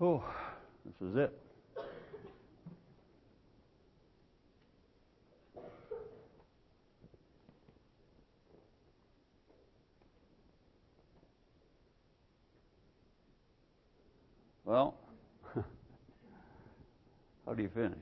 Oh, this is it. Well, how do you finish?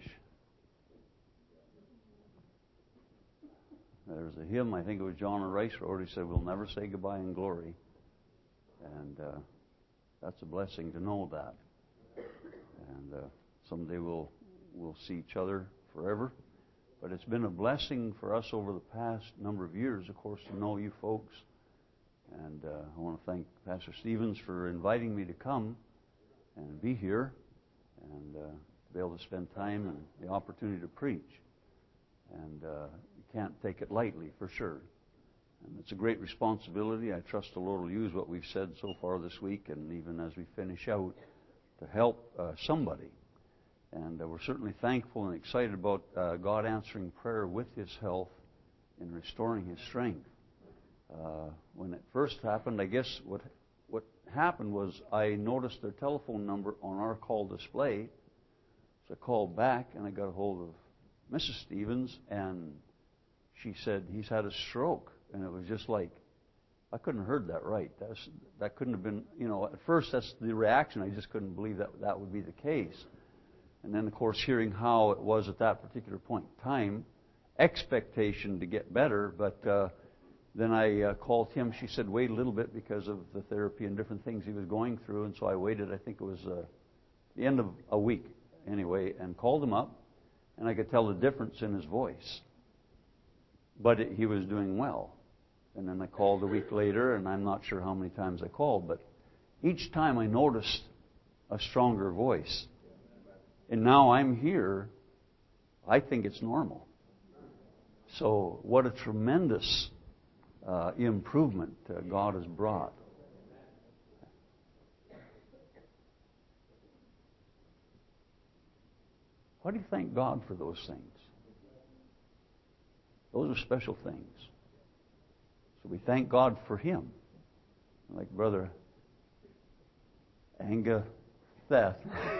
There's a hymn, I think it was John Rice wrote. He said, "We'll never say goodbye in glory." And that's a blessing to know that. And someday we'll see each other forever. But it's been a blessing for us over the past number of years, of course, to know you folks. And I want to thank Pastor Stevens for inviting me to come and be here and be able to spend time and the opportunity to preach. And you can't take it lightly, for sure. And it's a great responsibility. I trust the Lord will use what we've said so far this week and even as we finish out to help somebody. And we're certainly thankful and excited about God answering prayer with His health and restoring His strength. When it first happened, I guess what happened was I noticed their telephone number on our call display. So I called back and I got a hold of Mrs. Stevens, and she said he's had a stroke. And it was just like, I couldn't have heard that right. That couldn't have been, at first that's the reaction. I just couldn't believe that would be the case. And then, of course, hearing how it was at that particular point in time, expectation to get better, but then I called him. She said, wait a little bit because of the therapy and different things he was going through. And so I waited, I think it was the end of a week anyway, and called him up. And I could tell the difference in his voice. But he was doing well. And then I called a week later, and I'm not sure how many times I called, but each time I noticed a stronger voice. And now I'm here, I think it's normal. So what a tremendous improvement God has brought. Why do you thank God for those things? Those are special things. So we thank God for Him. Like Brother Anga Theth.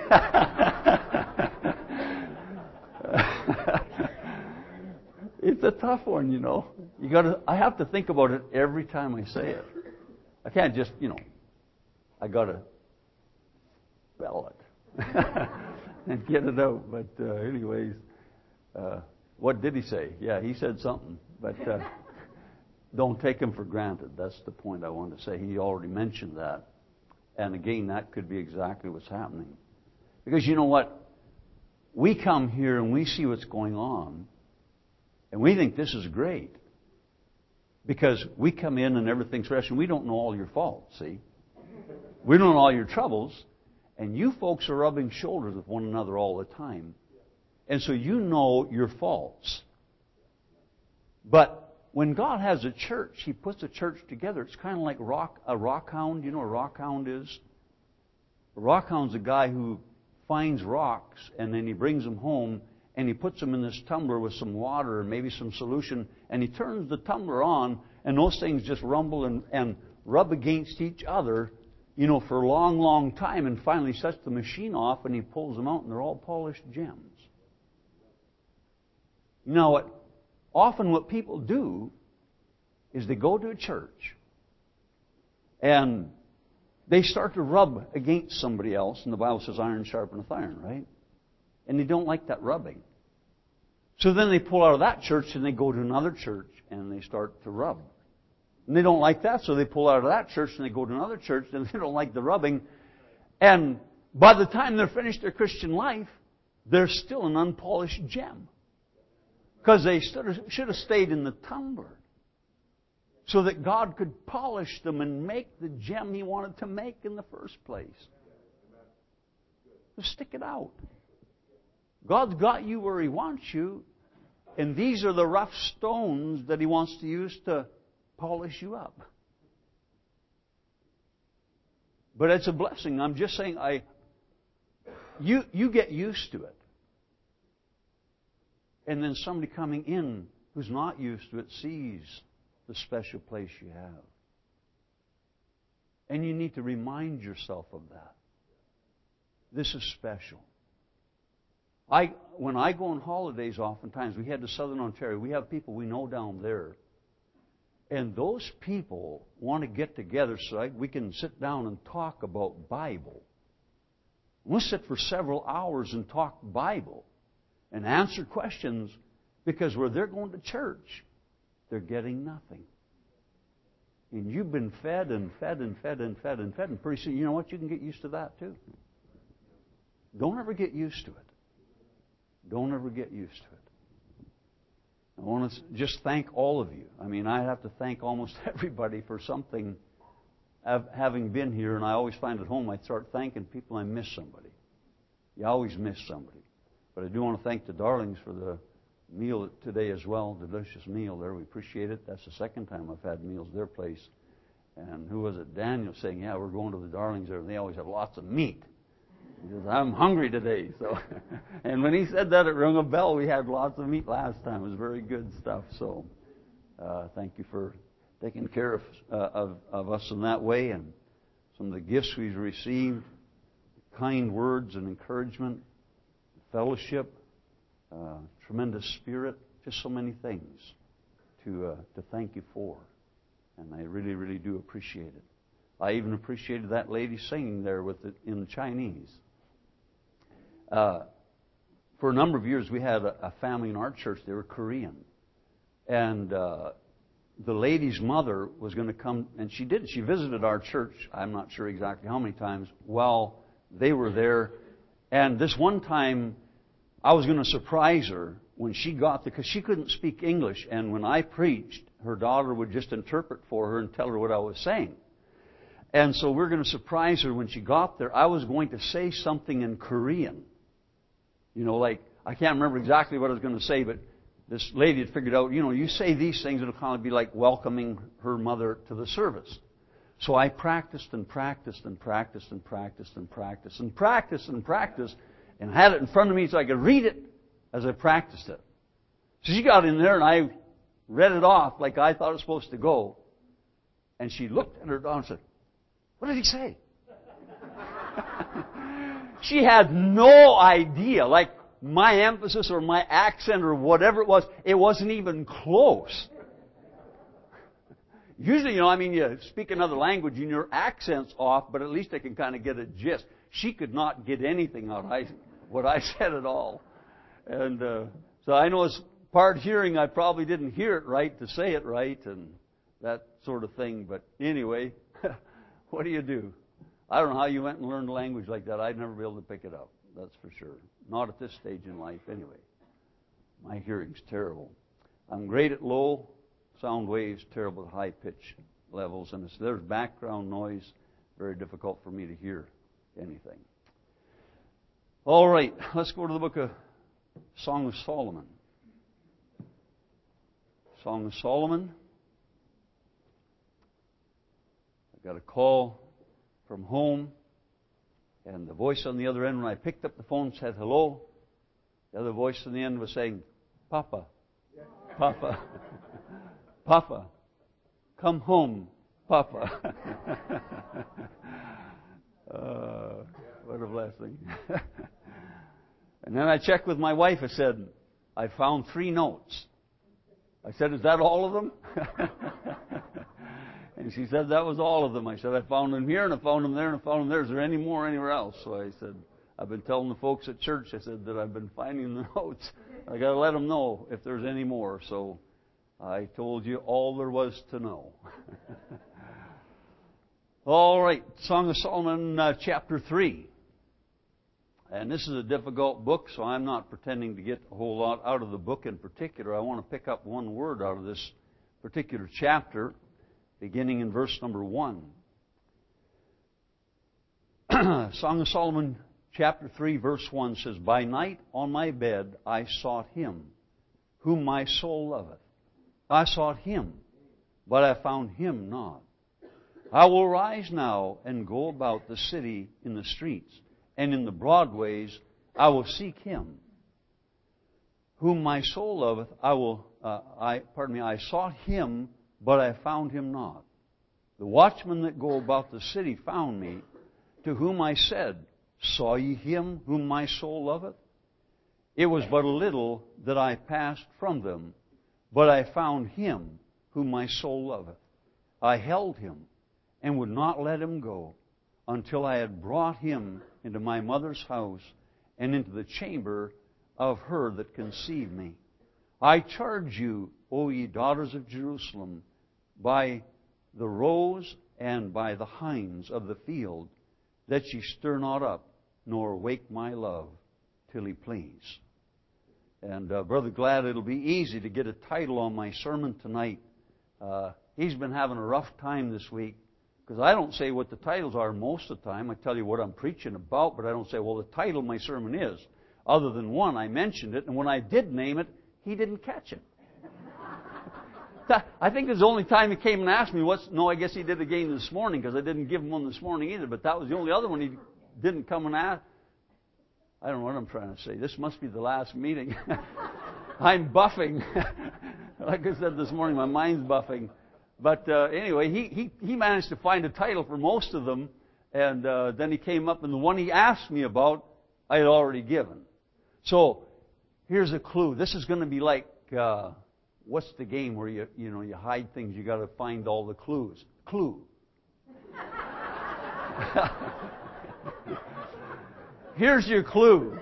It's a tough one, I have to think about it every time I say it. I can't just, I got to spell it and get it out. But anyways, what did he say? Yeah, he said something. But don't take him for granted. That's the point I wanted to say. He already mentioned that. And again, that could be exactly what's happening. Because you know what? We come here and we see what's going on. And we think this is great. Because we come in and everything's fresh and we don't know all your faults, see? We don't know all your troubles. And you folks are rubbing shoulders with one another all the time. And so you know your faults. But when God has a church, He puts a church together. It's kind of like a rock hound. You know what a rock hound is? A rock hound's a guy who finds rocks and then he brings them home and he puts them in this tumbler with some water and maybe some solution, and he turns the tumbler on, and those things just rumble and rub against each other, for a long, long time, and finally sets the machine off and he pulls them out and they're all polished gems. Now, often what people do is they go to a church and they start to rub against somebody else, and the Bible says iron sharpeneth iron, right? And they don't like that rubbing. So then they pull out of that church and they go to another church and they start to rub. And they don't like that, so they pull out of that church and they go to another church and they don't like the rubbing. And by the time they're finished their Christian life, they're still an unpolished gem. Because they should have stayed in the tumbler so that God could polish them and make the gem He wanted to make in the first place. So stick it out. God's got you where He wants you, and these are the rough stones that He wants to use to polish you up. But it's a blessing. I'm just saying, you get used to it. And then somebody coming in who's not used to it sees the special place you have. And you need to remind yourself of that. This is special. When I go on holidays, oftentimes, we head to Southern Ontario. We have people we know down there. And those people want to get together so we can sit down and talk about Bible. We'll sit for several hours and talk Bible and answer questions, because where they're going to church, they're getting nothing. And you've been fed and fed and fed and fed and fed, and pretty soon, you know what? You can get used to that too. Don't ever get used to it. Don't ever get used to it. I want to just thank all of you. I mean, I have to thank almost everybody for something. Having been here, and I always find at home, I start thanking people, I miss somebody. You always miss somebody. But I do want to thank the Darlings for the meal today as well. Delicious meal there. We appreciate it. That's the second time I've had meals at their place. And who was it? Daniel saying, yeah, we're going to the Darlings there, and they always have lots of meat. He says, I'm hungry today. So, and when he said that, it rung a bell. We had lots of meat last time. It was very good stuff. So thank you for taking care of us in that way. And some of the gifts we've received, kind words and encouragement, fellowship, tremendous spirit, just so many things to thank you for. And I really, really do appreciate it. I even appreciated that lady singing there with it in Chinese. For a number of years, we had a family in our church. They were Korean. And the lady's mother was going to come, and she did. She visited our church, I'm not sure exactly how many times, while they were there. And this one time, I was going to surprise her when she got there, because she couldn't speak English. And when I preached, her daughter would just interpret for her and tell her what I was saying. And so we're going to surprise her when she got there. I was going to say something in Korean. You know, like, I can't remember exactly what I was going to say, but this lady had figured out, you know, you say these things, it'll kind of be like welcoming her mother to the service. So I practiced and practiced and practiced and practiced and practiced and practiced and practiced, and had it in front of me so I could read it as I practiced it. So she got in there, and I read it off like I thought it was supposed to go. And she looked at her daughter and said, what did he say? She had no idea, like my emphasis or my accent or whatever it wasn't even close. Usually, you know, I mean, you speak another language and your accent's off, but at least I can kind of get a gist. She could not get anything out of what I said at all. And so I know as part hearing, I probably didn't hear it right to say it right and that sort of thing. But anyway, what do you do? I don't know how you went and learned a language like that. I'd never be able to pick it up. That's for sure. Not at this stage in life anyway. My hearing's terrible. I'm great at low sound waves, terrible at high pitch levels. And if there's background noise, very difficult for me to hear anything. All right, let's go to the book of Song of Solomon. Song of Solomon. I got a call from home, and the voice on the other end, when I picked up the phone, said hello. The other voice on the end was saying, Papa, Papa, Papa, come home, Papa. What a blessing. And then I checked with my wife. I said, I found 3 notes. I said, is that all of them? And she said, that was all of them. I said, I found them here, and I found them there, and I found them there. Is there any more anywhere else? So I said, I've been telling the folks at church, I said, that I've been finding the notes. I got to let them know if there's any more. So I told you all there was to know. All right, Song of Solomon, chapter 3. And this is a difficult book, so I'm not pretending to get a whole lot out of the book in particular. I want to pick up one word out of this particular chapter, beginning in verse number 1. Song of Solomon, chapter 3, verse 1 says, By night on my bed I sought him, whom my soul loveth. I sought him, but I found him not. I will rise now and go about the city in the streets, and in the broad ways I will seek him. Whom my soul loveth, I sought him, but I found him not. The watchmen that go about the city found me, to whom I said, Saw ye Him whom my soul loveth? It was but a little that I passed from them, but I found Him whom my soul loveth. I held Him and would not let Him go until I had brought Him into my mother's house and into the chamber of her that conceived me. I charge you, O ye daughters of Jerusalem, by the roes and by the hinds of the field, that ye stir not up, nor wake my love, till He please. And Brother Glad, it'll be easy to get a title on my sermon tonight. He's been having a rough time this week, because I don't say what the titles are most of the time. I tell you what I'm preaching about, but I don't say, well, the title of my sermon is. Other than one, I mentioned it, and when I did name it, he didn't catch it. I think it's the only time he came and asked me what's... No, I guess he did again this morning, because I didn't give him one this morning either, but that was the only other one he didn't come and ask. I don't know what I'm trying to say. This must be the last meeting. I'm buffing. Like I said this morning, my mind's buffing. But anyway, he managed to find a title for most of them, and then he came up, and the one he asked me about, I had already given. So here's a clue. This is going to be like... what's the game where you hide things? You got to find all the clues. Clue. Here's your clue.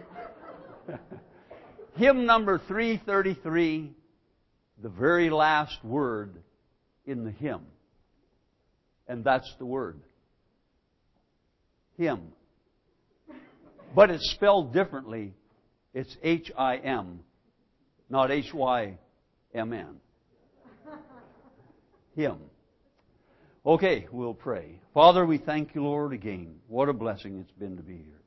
Hymn number 333, the very last word in the hymn. And that's the word. Hymn. But it's spelled differently. It's H-I-M, not H-Y-M-N. Hymn. Okay, we'll pray. Father, we thank you, Lord, again. What a blessing it's been to be here.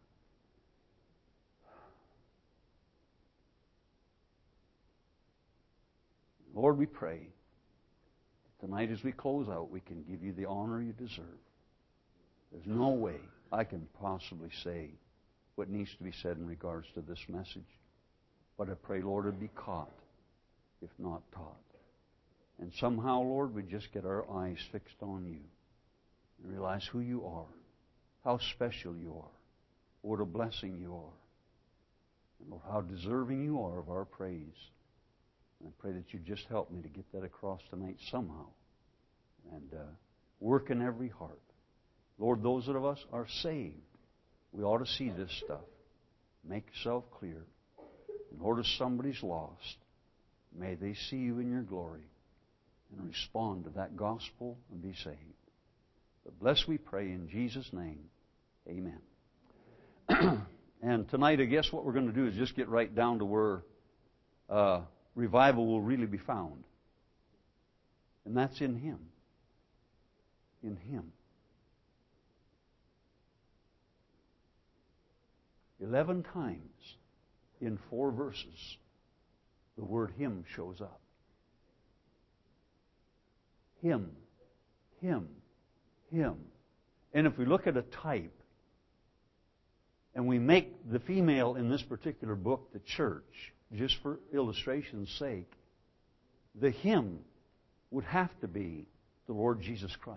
Lord, we pray tonight as we close out, we can give you the honor you deserve. There's no way I can possibly say what needs to be said in regards to this message. But I pray, Lord, it'd be caught, if not taught. And somehow, Lord, we just get our eyes fixed on you and realize who you are, how special you are, what a blessing you are, and Lord, how deserving you are of our praise. And I pray that you just help me to get that across tonight somehow and work in every heart. Lord, those of us are saved. We ought to see this stuff. Make yourself clear. And Lord, if somebody's lost, may they see you in your glory and respond to that gospel and be saved. But bless, we pray, in Jesus' name. Amen. And tonight, I guess what we're going to do is just get right down to where revival will really be found. And that's in Him. In Him. 11 times in 4 verses, the word Him shows up. Him, Him, Him. And if we look at a type, and we make the female in this particular book the church, just for illustration's sake, the Him would have to be the Lord Jesus Christ.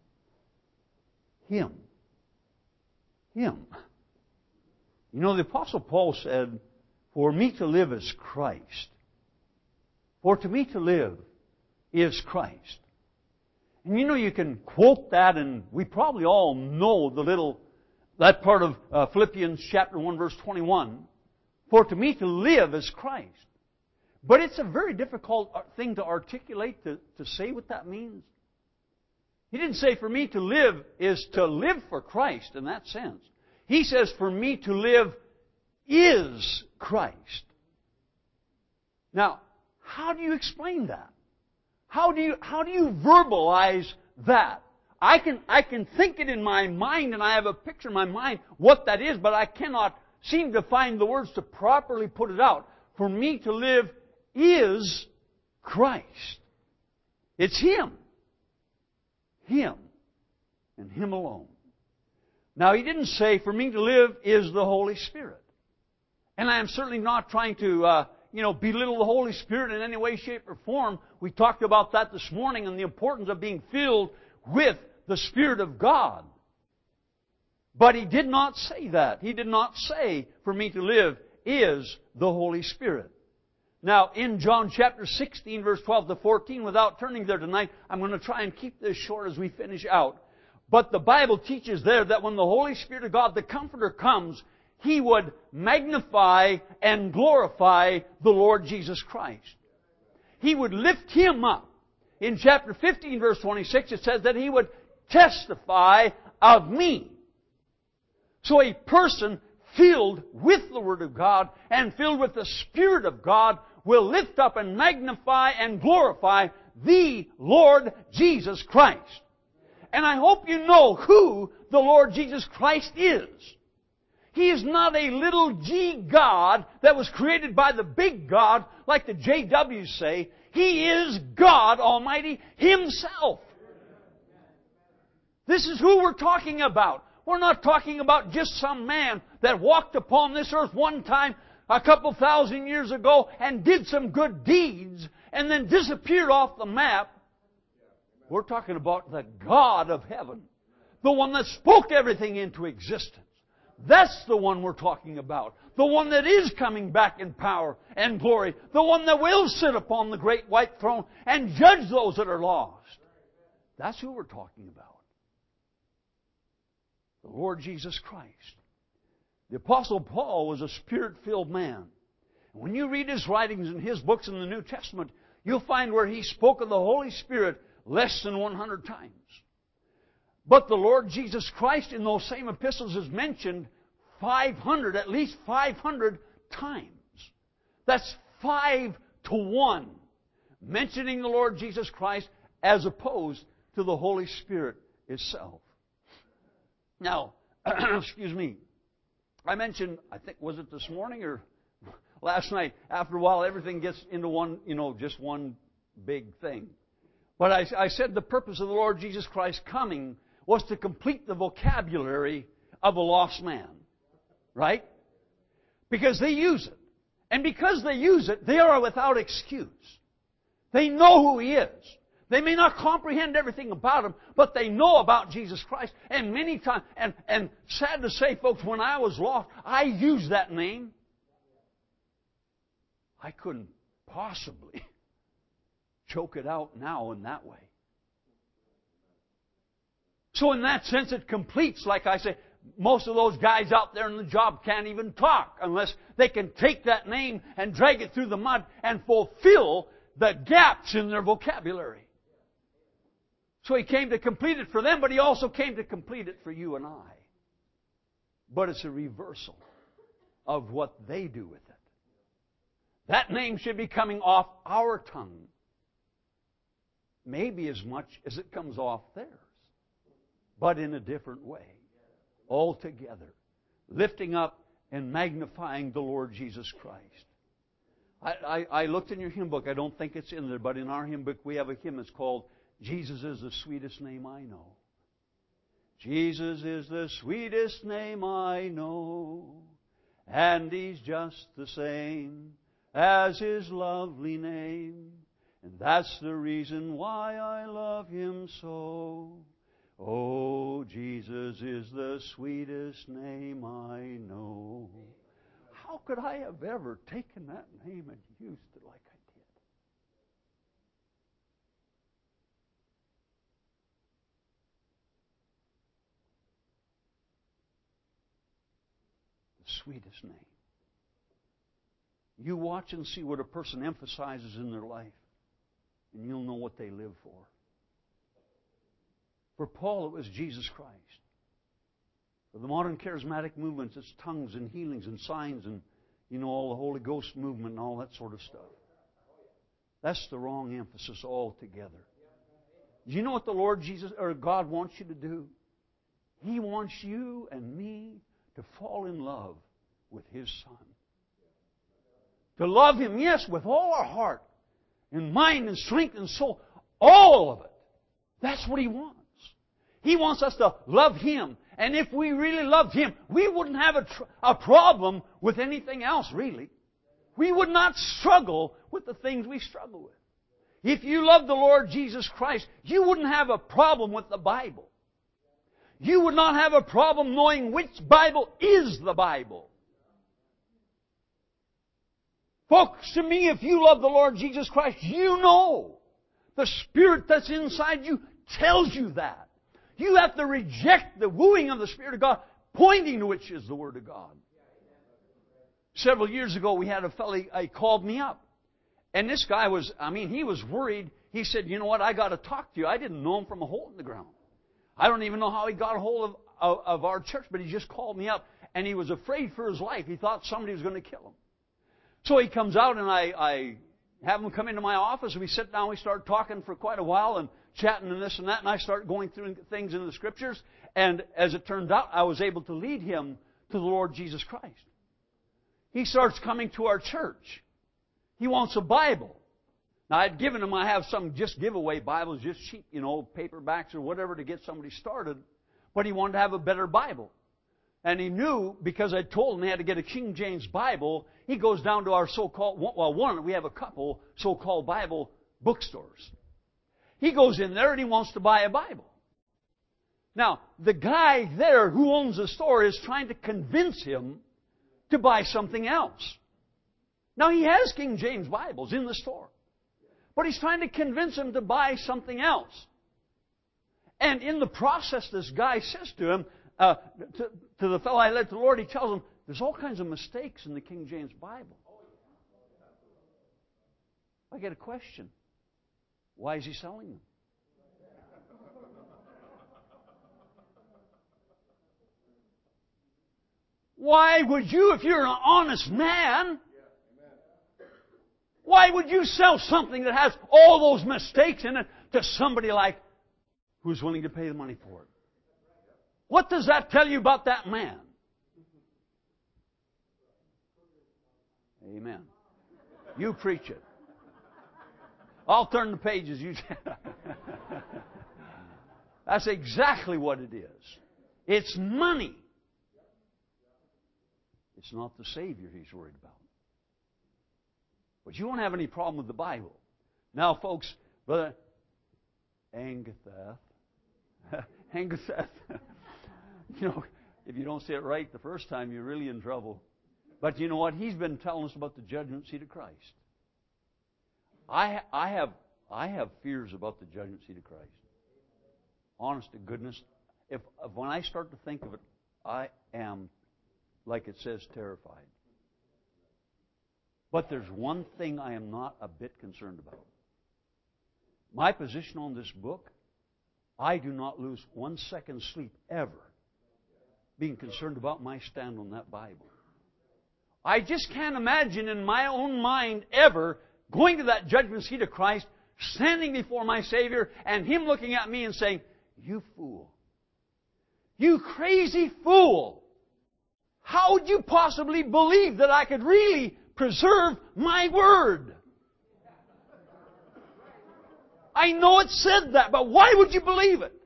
Him. Him. You know, the Apostle Paul said, "For me to live is Christ. For to me to live is Christ." And you know, you can quote that, and we probably all know that part of Philippians chapter 1, verse 21. For to me to live is Christ. But it's a very difficult thing to articulate, to say what that means. He didn't say for me to live is to live for Christ in that sense. He says for me to live is Christ. Now, how do you explain that? How do you verbalize that? I can think it in my mind, and I have a picture in my mind what that is, but I cannot seem to find the words to properly put it out. For me to live is Christ. It's Him. Him. And Him alone. Now, He didn't say, for me to live is the Holy Spirit. And I am certainly not trying to, belittle the Holy Spirit in any way, shape, or form. We talked about that this morning and the importance of being filled with the Spirit of God. But He did not say that. He did not say for me to live is the Holy Spirit. Now, in John chapter 16, verse 12 to 14, without turning there tonight, I'm going to try and keep this short as we finish out. But the Bible teaches there that when the Holy Spirit of God, the Comforter, comes, He would magnify and glorify the Lord Jesus Christ. He would lift Him up. In chapter 15, verse 26, it says that He would testify of me. So a person filled with the Word of God and filled with the Spirit of God will lift up and magnify and glorify the Lord Jesus Christ. And I hope you know who the Lord Jesus Christ is. He is not a little g God that was created by the big God like the JWs say. He is God Almighty Himself. This is who we're talking about. We're not talking about just some man that walked upon this earth one time a couple thousand years ago and did some good deeds and then disappeared off the map. We're talking about the God of heaven. The one that spoke everything into existence. That's the one we're talking about. The one that is coming back in power and glory. The one that will sit upon the great white throne and judge those that are lost. That's who we're talking about. The Lord Jesus Christ. The Apostle Paul was a Spirit-filled man. When you read his writings and his books in the New Testament, you'll find where he spoke of the Holy Spirit less than 100 times. But the Lord Jesus Christ in those same epistles is mentioned 500, at least 500 times. That's 5 to 1. Mentioning the Lord Jesus Christ as opposed to the Holy Spirit itself. Now, excuse me, I mentioned, I think, was it this morning or last night? After a while, everything gets into one, just one big thing. But I said the purpose of the Lord Jesus Christ coming was to complete the vocabulary of a lost man. Right? Because they use it. And because they use it, they are without excuse. They know who He is. They may not comprehend everything about Him, but they know about Jesus Christ. And many times, and sad to say, folks, when I was lost, I used that name. I couldn't possibly choke it out now in that way. So in that sense, it completes, like I say, most of those guys out there in the job can't even talk unless they can take that name and drag it through the mud and fulfill the gaps in their vocabulary. So He came to complete it for them, but He also came to complete it for you and I. But it's a reversal of what they do with it. That name should be coming off our tongue, maybe as much as it comes off theirs, but in a different way. Altogether, lifting up and magnifying the Lord Jesus Christ. I looked in your hymn book. I don't think it's in there, but in our hymn book we have a hymn that's called Jesus is the Sweetest Name I Know. Jesus is the sweetest name I know, and He's just the same as His lovely name, and that's the reason why I love Him so. Oh, Jesus is the sweetest name I know. How could I have ever taken that name and used it like I did? The sweetest name. You watch and see what a person emphasizes in their life, and you'll know what they live for. For Paul, it was Jesus Christ. For the modern charismatic movements, it's tongues and healings and signs and, all the Holy Ghost movement and all that sort of stuff. That's the wrong emphasis altogether. Do you know what the Lord Jesus, or God wants you to do? He wants you and me to fall in love with His Son. To love Him, yes, with all our heart and mind and strength and soul. All of it. That's what He wants. He wants us to love Him. And if we really loved Him, we wouldn't have a problem with anything else, really. We would not struggle with the things we struggle with. If you love the Lord Jesus Christ, you wouldn't have a problem with the Bible. you would not have a problem knowing which Bible is the Bible. Folks, to me, if you love the Lord Jesus Christ, you know. The Spirit that's inside you tells you that. You have to reject the wooing of the Spirit of God, pointing to which is the Word of God. Several years ago, we had a fellow, he called me up. And this guy was, he was worried. He said, you know what, I got to talk to you. I didn't know him from a hole in the ground. I don't even know how he got a hold of our church, but he just called me up. And he was afraid for his life. He thought somebody was going to kill him. So he comes out, and I have him come into my office, and we sit down, we start talking for quite a while, and chatting and this and that, and I start going through things in the Scriptures. And as it turned out, I was able to lead him to the Lord Jesus Christ. He starts coming to our church. He wants a Bible. Now, I'd given him, I have some just giveaway Bibles, just cheap, paperbacks or whatever to get somebody started. But he wanted to have a better Bible. And he knew, because I told him he had to get a King James Bible, he goes down to our so-called, we have a couple so-called Bible bookstores. He goes in there and he wants to buy a Bible. Now, the guy there who owns the store is trying to convince him to buy something else. Now, he has King James Bibles in the store. But he's trying to convince him to buy something else. And in the process, this guy says to him, to the fellow I led to the Lord, he tells him, there's all kinds of mistakes in the King James Bible. I get a question. Why is he selling them? Why would you, if you're an honest man, why would you sell something that has all those mistakes in it to somebody like who's willing to pay the money for it? What does that tell you about that man? Amen. You preach it. I'll turn the pages. That's exactly what it is. It's money. It's not the Savior he's worried about. But you won't have any problem with the Bible. Now, folks, Brother Angatheth, if you don't say it right the first time, you're really in trouble. But you know what? He's been telling us about the judgment seat of Christ. I have fears about the judgment seat of Christ. Honest to goodness, if when I start to think of it, I am, like it says, terrified. But there's one thing I am not a bit concerned about. My position on this book, I do not lose 1 second sleep ever being concerned about my stand on that Bible. I just can't imagine in my own mind ever going to that judgment seat of Christ, standing before my Savior, and Him looking at me and saying, "You fool. You crazy fool. How would you possibly believe that I could really preserve my Word?" I know it said that, but why would you believe it?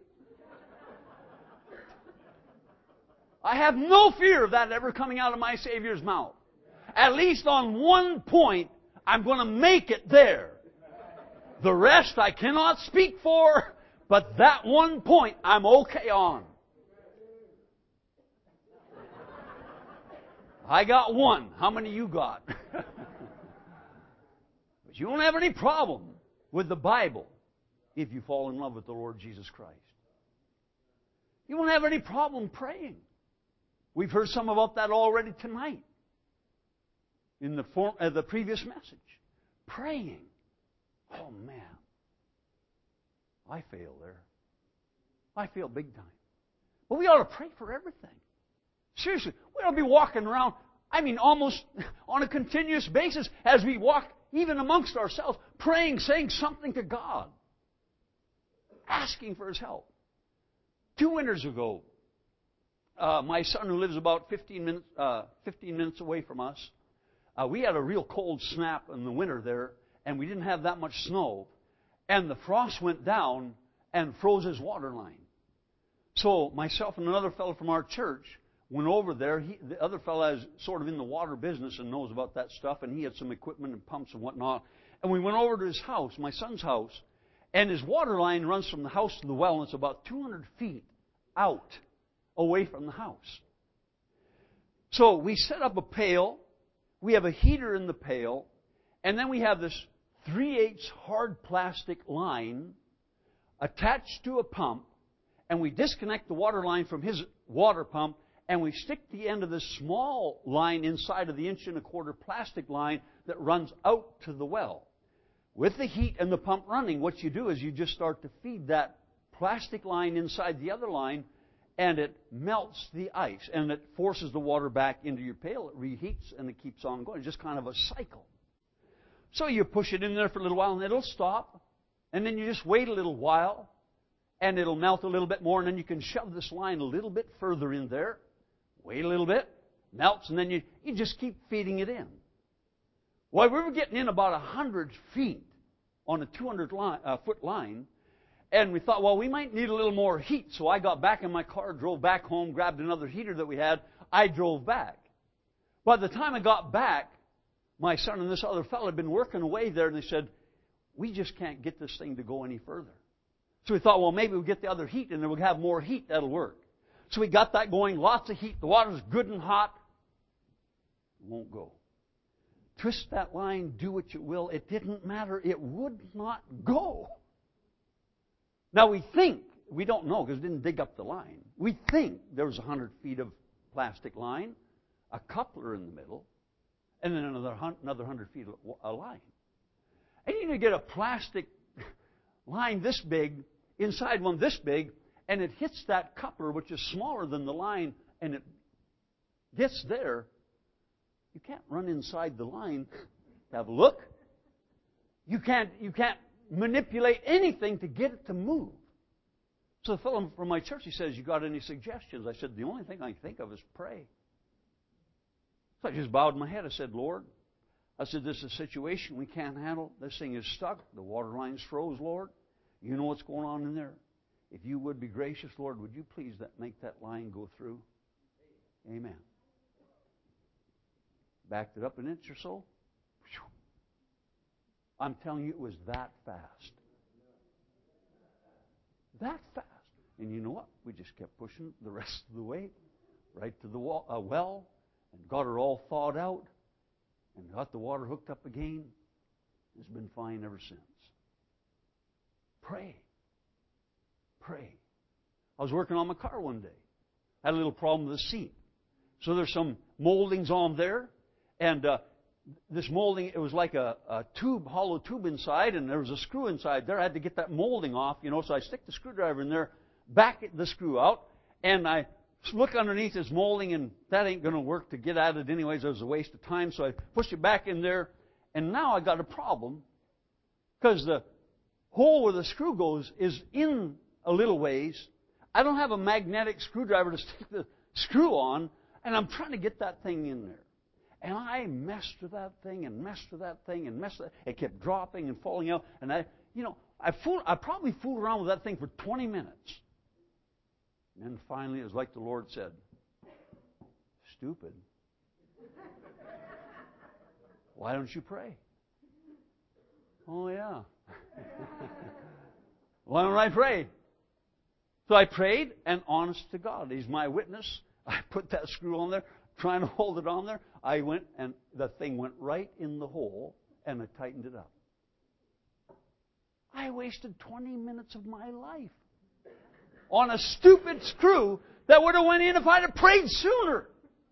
I have no fear of that ever coming out of my Savior's mouth. At least on one point, I'm going to make it there. The rest I cannot speak for, but that one point I'm okay on. I got one. How many you got? But you don't have any problem with the Bible if you fall in love with the Lord Jesus Christ. You won't have any problem praying. We've heard some about that already tonight in the previous message. Praying. Oh, man. I fail there. I fail big time. But we ought to pray for everything. Seriously, we ought to be walking around, almost on a continuous basis as we walk, even amongst ourselves, praying, saying something to God, asking for His help. 2 winters ago, my son, who lives about 15 minutes away from us, we had a real cold snap in the winter there, and we didn't have that much snow, and the frost went down and froze his water line. So myself and another fellow from our church went over there. The other fellow is sort of in the water business and knows about that stuff, and he had some equipment and pumps and whatnot. And we went over to his house, my son's house, and his water line runs from the house to the well, and it's about 200 feet out, away from the house. So we set up a pail. We have a heater in the pail. And then we have this 3/8 hard plastic line attached to a pump. And we disconnect the water line from his water pump. And we stick the end of this small line inside of the 1.25" plastic line that runs out to the well. With the heat and the pump running, what you do is you just start to feed that plastic line inside the other line, and it melts the ice, and it forces the water back into your pail. It reheats, and it keeps on going. It's just kind of a cycle. So you push it in there for a little while, and it'll stop. And then you just wait a little while, and it'll melt a little bit more, and then you can shove this line a little bit further in there. Wait a little bit, melts, and then you just keep feeding it in. Well, we were getting in about 100 feet on a 200-foot line, and we thought, well, we might need a little more heat. So I got back in my car, drove back home, grabbed another heater that we had. I drove back. By the time I got back, my son and this other fellow had been working away there, and they said, we just can't get this thing to go any further. So we thought, well, maybe we'll get the other heat, and then we'll have more heat. That'll work. So we got that going, lots of heat. The water's good and hot. It won't go. Twist that line, do what you will. It didn't matter. It would not go. Now we think, we don't know because we didn't dig up the line. We think there was 100 feet of plastic line, a coupler in the middle, and then another 100 feet of line. And you need to get a plastic line this big, inside one this big, and it hits that coupler, which is smaller than the line, and it gets there. You can't run inside the line to have a look. You can't manipulate anything to get it to move. So the fellow from my church, he says, you got any suggestions? I said, the only thing I can think of is pray. So I just bowed my head. I said, Lord, I said, this is a situation we can't handle. This thing is stuck. The water line's froze, Lord. You know what's going on in there. If you would be gracious, Lord, would you please make that line go through? Amen. Backed it up an inch or so. I'm telling you, it was that fast. That fast. And you know what? We just kept pushing the rest of the way right to the well, and got her all thawed out, and got the water hooked up again. It's been fine ever since. Pray. Pray. I was working on my car one day. I had a little problem with the seat. So there's some moldings on there, and this molding, it was like a tube, hollow tube inside, and there was a screw inside there. I had to get that molding off, so I stick the screwdriver in there, back the screw out, and I look underneath this molding, and that ain't going to work to get at it anyways. It was a waste of time, so I pushed it back in there, and now I got a problem because the hole where the screw goes is in a little ways. I don't have a magnetic screwdriver to stick the screw on, and I'm trying to get that thing in there. And I messed with that thing and messed with that thing and messed with it. It kept dropping and falling out. And I probably fooled around with that thing for 20 minutes. And then finally, it was like the Lord said, stupid. Why don't you pray? Oh, yeah. Why don't I pray? So I prayed, and honest to God, He's my witness. I put that screw on there, trying to hold it on there. I went, and the thing went right in the hole, and I tightened it up. I wasted 20 minutes of my life on a stupid screw that would have went in if I'd have prayed sooner.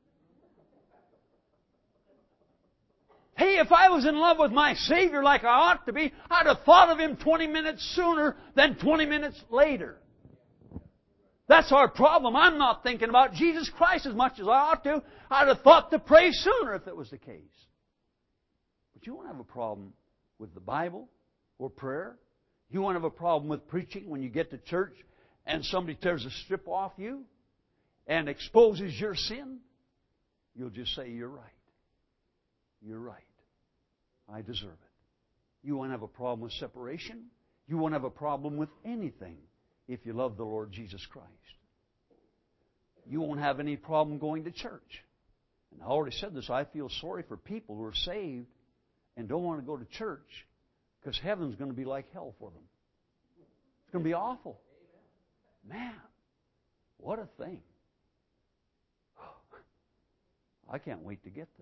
Hey, if I was in love with my Savior like I ought to be, I'd have thought of Him 20 minutes sooner than 20 minutes later. That's our problem. I'm not thinking about Jesus Christ as much as I ought to. I'd have thought to pray sooner if it was the case. But you won't have a problem with the Bible or prayer. You won't have a problem with preaching when you get to church and somebody tears a strip off you and exposes your sin. You'll just say, you're right. You're right. I deserve it. You won't have a problem with separation. You won't have a problem with anything if you love the Lord Jesus Christ. You won't have any problem going to church. And I already said this, I feel sorry for people who are saved and don't want to go to church because heaven's going to be like hell for them. It's going to be awful. Man, What a thing. I can't wait to get there.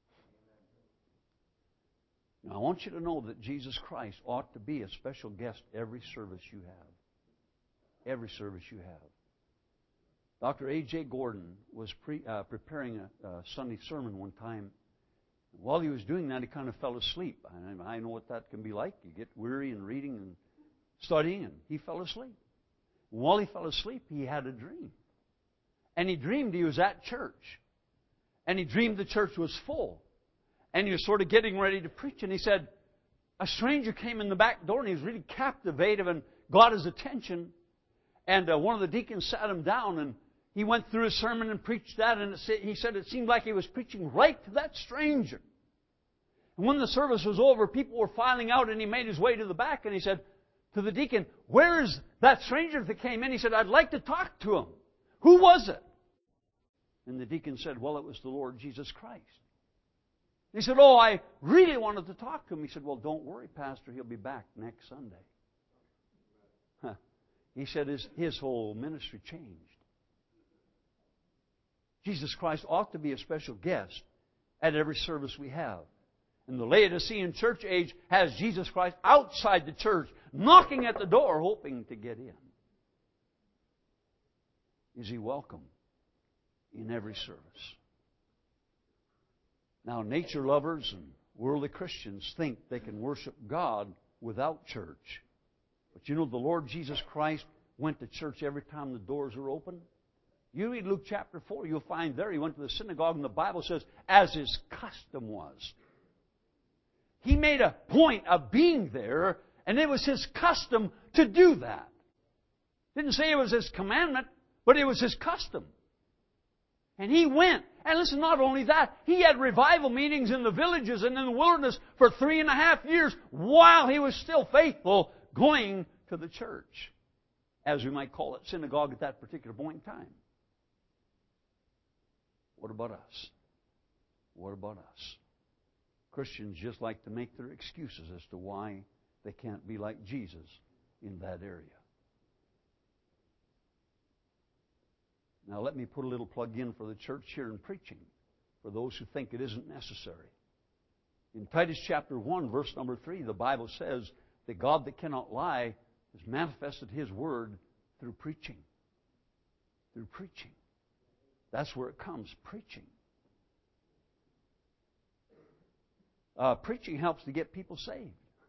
Now, I want you to know that Jesus Christ ought to be a special guest every service you have. Every service you have. Dr. A.J. Gordon was preparing a Sunday sermon one time. While he was doing that, he kind of fell asleep. I know what that can be like. You get weary in reading and studying, and he fell asleep. While he fell asleep, he had a dream. And he dreamed he was at church. And he dreamed the church was full. And he was sort of getting ready to preach. And he said, a stranger came in the back door, and he was really captivated and got his attention. And one of the deacons sat him down, and he went through his sermon and preached that. And he said it seemed like he was preaching right to that stranger. And when the service was over, people were filing out, and he made his way to the back. And he said to the deacon, where is that stranger that came in? He said, I'd like to talk to him. Who was it? And the deacon said, well, it was the Lord Jesus Christ. He said, oh, I really wanted to talk to him. He said, well, don't worry, Pastor. He'll be back next Sunday. Huh. He said his whole ministry changed. Jesus Christ ought to be a special guest at every service we have. And the Laodicean church age has Jesus Christ outside the church, knocking at the door, hoping to get in. Is He welcome in every service? Now, nature lovers and worldly Christians think they can worship God without church. But you know, the Lord Jesus Christ went to church every time the doors were open. You read Luke chapter 4, you'll find there He went to the synagogue, and the Bible says, as His custom was. He made a point of being there, and it was His custom to do that. Didn't say it was His commandment, but it was His custom. And He went. And listen, not only that, He had revival meetings in the villages and in the wilderness for 3.5 years while He was still faithful going to the church. As we might call it, synagogue at that particular point in time. What about us? What about us? Christians just like to make their excuses as to why they can't be like Jesus in that area. Now let me put a little plug in for the church here in preaching, for those who think it isn't necessary. In Titus chapter 1, verse number 3, the Bible says that God that cannot lie has manifested His Word through preaching. Through preaching. That's where it comes, preaching. Preaching helps to get people saved.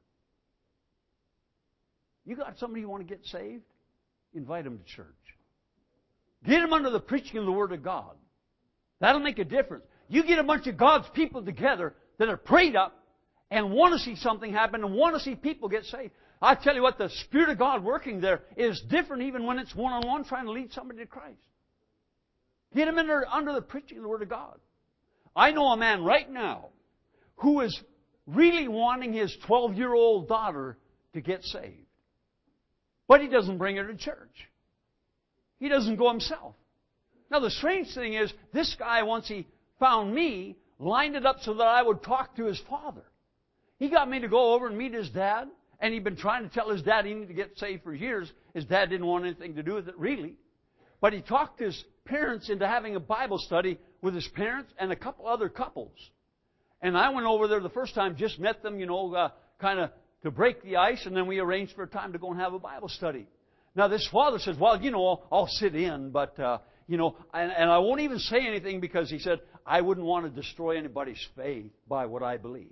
You got somebody you want to get saved? Invite them to church. Get them under the preaching of the Word of God. That'll make a difference. You get a bunch of God's people together that are prayed up and want to see something happen and want to see people get saved. I tell you what, the Spirit of God working there is different even when it's one-on-one trying to lead somebody to Christ. Get them under the preaching of the Word of God. I know a man right now who is really wanting his 12-year-old daughter to get saved. But he doesn't bring her to church. He doesn't go himself. Now, the strange thing is, this guy, once he found me, lined it up so that I would talk to his father. He got me to go over and meet his dad, and he'd been trying to tell his dad he needed to get saved for years. His dad didn't want anything to do with it, really. But he talked his parents into having a Bible study with his parents and a couple other couples. And I went over there the first time, just met them, kind of to break the ice, and then we arranged for a time to go and have a Bible study. Now, this father says, well, I'll sit in, but, and I won't even say anything because he said, I wouldn't want to destroy anybody's faith by what I believe.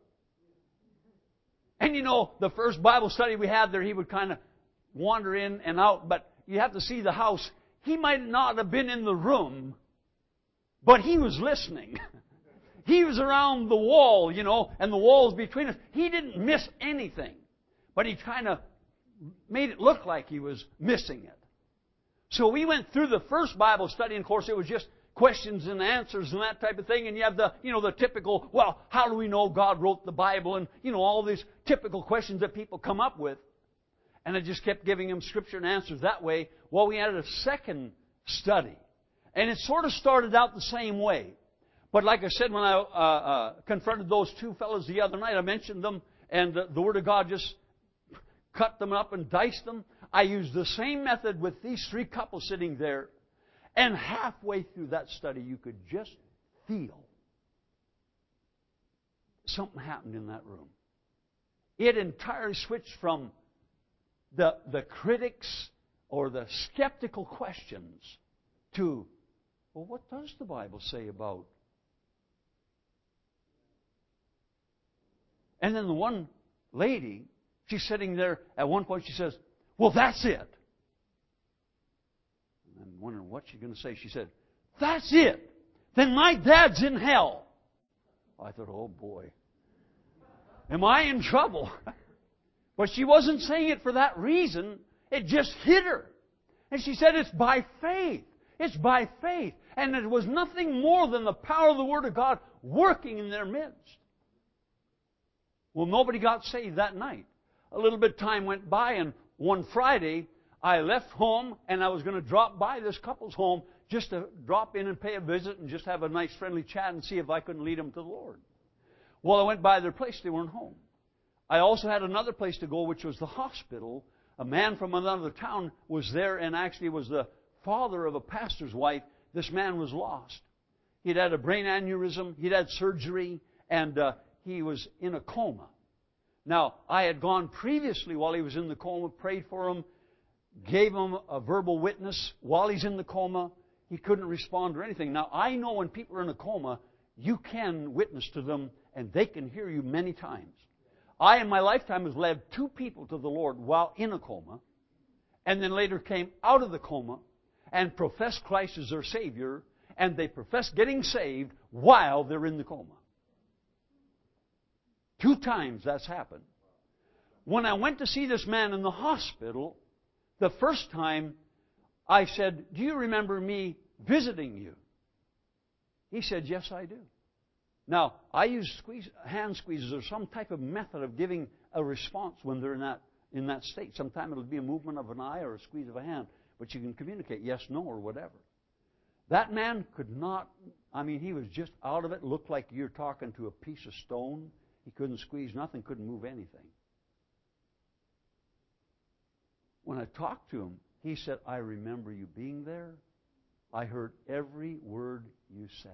And, the first Bible study we had there, he would kind of wander in and out, but you have to see the house. He might not have been in the room, but he was listening. He was around the wall, and the walls between us. He didn't miss anything, but he kind of made it look like he was missing it. So we went through the first Bible study, and of course it was just questions and answers and that type of thing. And you have the typical, well, how do we know God wrote the Bible? And, all these typical questions that people come up with. And I just kept giving him scripture and answers that way. Well, we had a second study. And it sort of started out the same way. But like I said, when I confronted those two fellows the other night, I mentioned them, and the Word of God just cut them up and diced them. I used the same method with these three couples sitting there. And halfway through that study, you could just feel something happened in that room. It entirely switched from the critics or the skeptical questions to, well, what does the Bible say about? And then the one lady, she's sitting there, at one point she says, well, that's it. And I'm wondering what she's going to say. She said, that's it. Then my dad's in hell. I thought, oh boy. Am I in trouble? But she wasn't saying it for that reason. It just hit her. And she said, it's by faith. It's by faith. And it was nothing more than the power of the Word of God working in their midst. Well, nobody got saved that night. A little bit of time went by, and one Friday, I left home, and I was going to drop by this couple's home just to drop in and pay a visit and just have a nice friendly chat and see if I couldn't lead them to the Lord. Well, I went by their place. They weren't home. I also had another place to go, which was the hospital. A man from another town was there and actually was the father of a pastor's wife. This man was lost. He'd had a brain aneurysm. He'd had surgery, and he was in a coma. Now, I had gone previously while he was in the coma, prayed for him, gave him a verbal witness while he's in the coma. He couldn't respond or anything. Now, I know when people are in a coma, you can witness to them, and they can hear you many times. I, in my lifetime, have led 2 people to the Lord while in a coma, and then later came out of the coma and professed Christ as their Savior, and they professed getting saved while they're in the coma. 2 times that's happened. When I went to see this man in the hospital, the first time I said, do you remember me visiting you? He said, yes, I do. Now, I use hand squeezes or some type of method of giving a response when they're in that state. Sometimes it'll be a movement of an eye or a squeeze of a hand, but you can communicate yes, no, or whatever. That man could not, he was just out of it. Looked like you're talking to a piece of stone. He couldn't squeeze nothing, couldn't move anything. When I talked to him, he said, I remember you being there. I heard every word you said.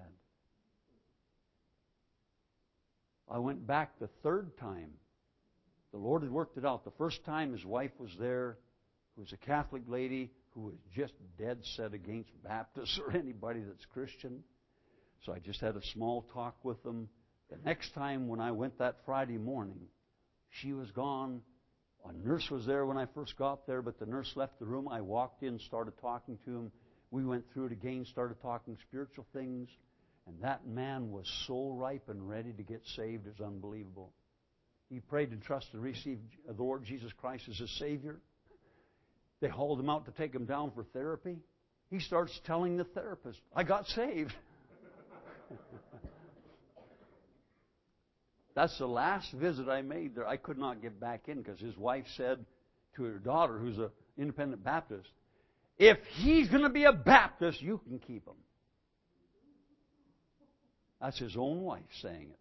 I went back the 3rd time. The Lord had worked it out. The first time his wife was there, who was a Catholic lady who was just dead set against Baptists or anybody that's Christian. So I just had a small talk with them. The next time when I went that Friday morning, she was gone. A nurse was there when I first got there, but the nurse left the room. I walked in, started talking to him. We went through it again, started talking spiritual things. And that man was so ripe and ready to get saved, it's unbelievable. He prayed and trusted and received the Lord Jesus Christ as his Savior. They hauled him out to take him down for therapy. He starts telling the therapist, I got saved. That's the last visit I made there. I could not get back in because his wife said to her daughter, who's an independent Baptist, if he's going to be a Baptist, you can keep him. That's his own wife saying it.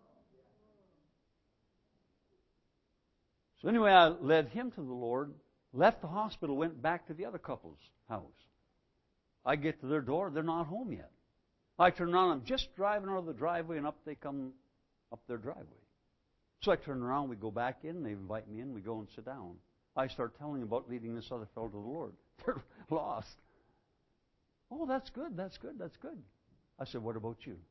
So anyway, I led him to the Lord, left the hospital, went back to the other couple's house. I get to their door, they're not home yet. I turn around, I'm just driving out of the driveway, and up they come up their driveway. So I turn around, we go back in, they invite me in, we go and sit down. I start telling them about leading this other fellow to the Lord. They're lost. Oh, that's good, that's good, that's good. I said, what about you?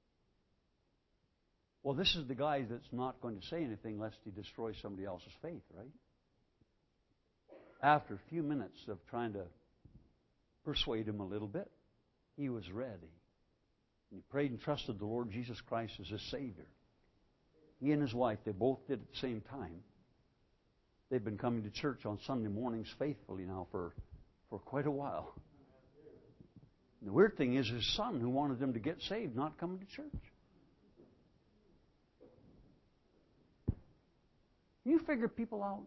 Well, this is the guy that's not going to say anything lest he destroys somebody else's faith, right? After a few minutes of trying to persuade him a little bit, he was ready. And he prayed and trusted the Lord Jesus Christ as his Savior. He and his wife, they both did at the same time. They've been coming to church on Sunday mornings faithfully now for quite a while. And the weird thing is his son, who wanted them to get saved, not coming to church. You figure people out?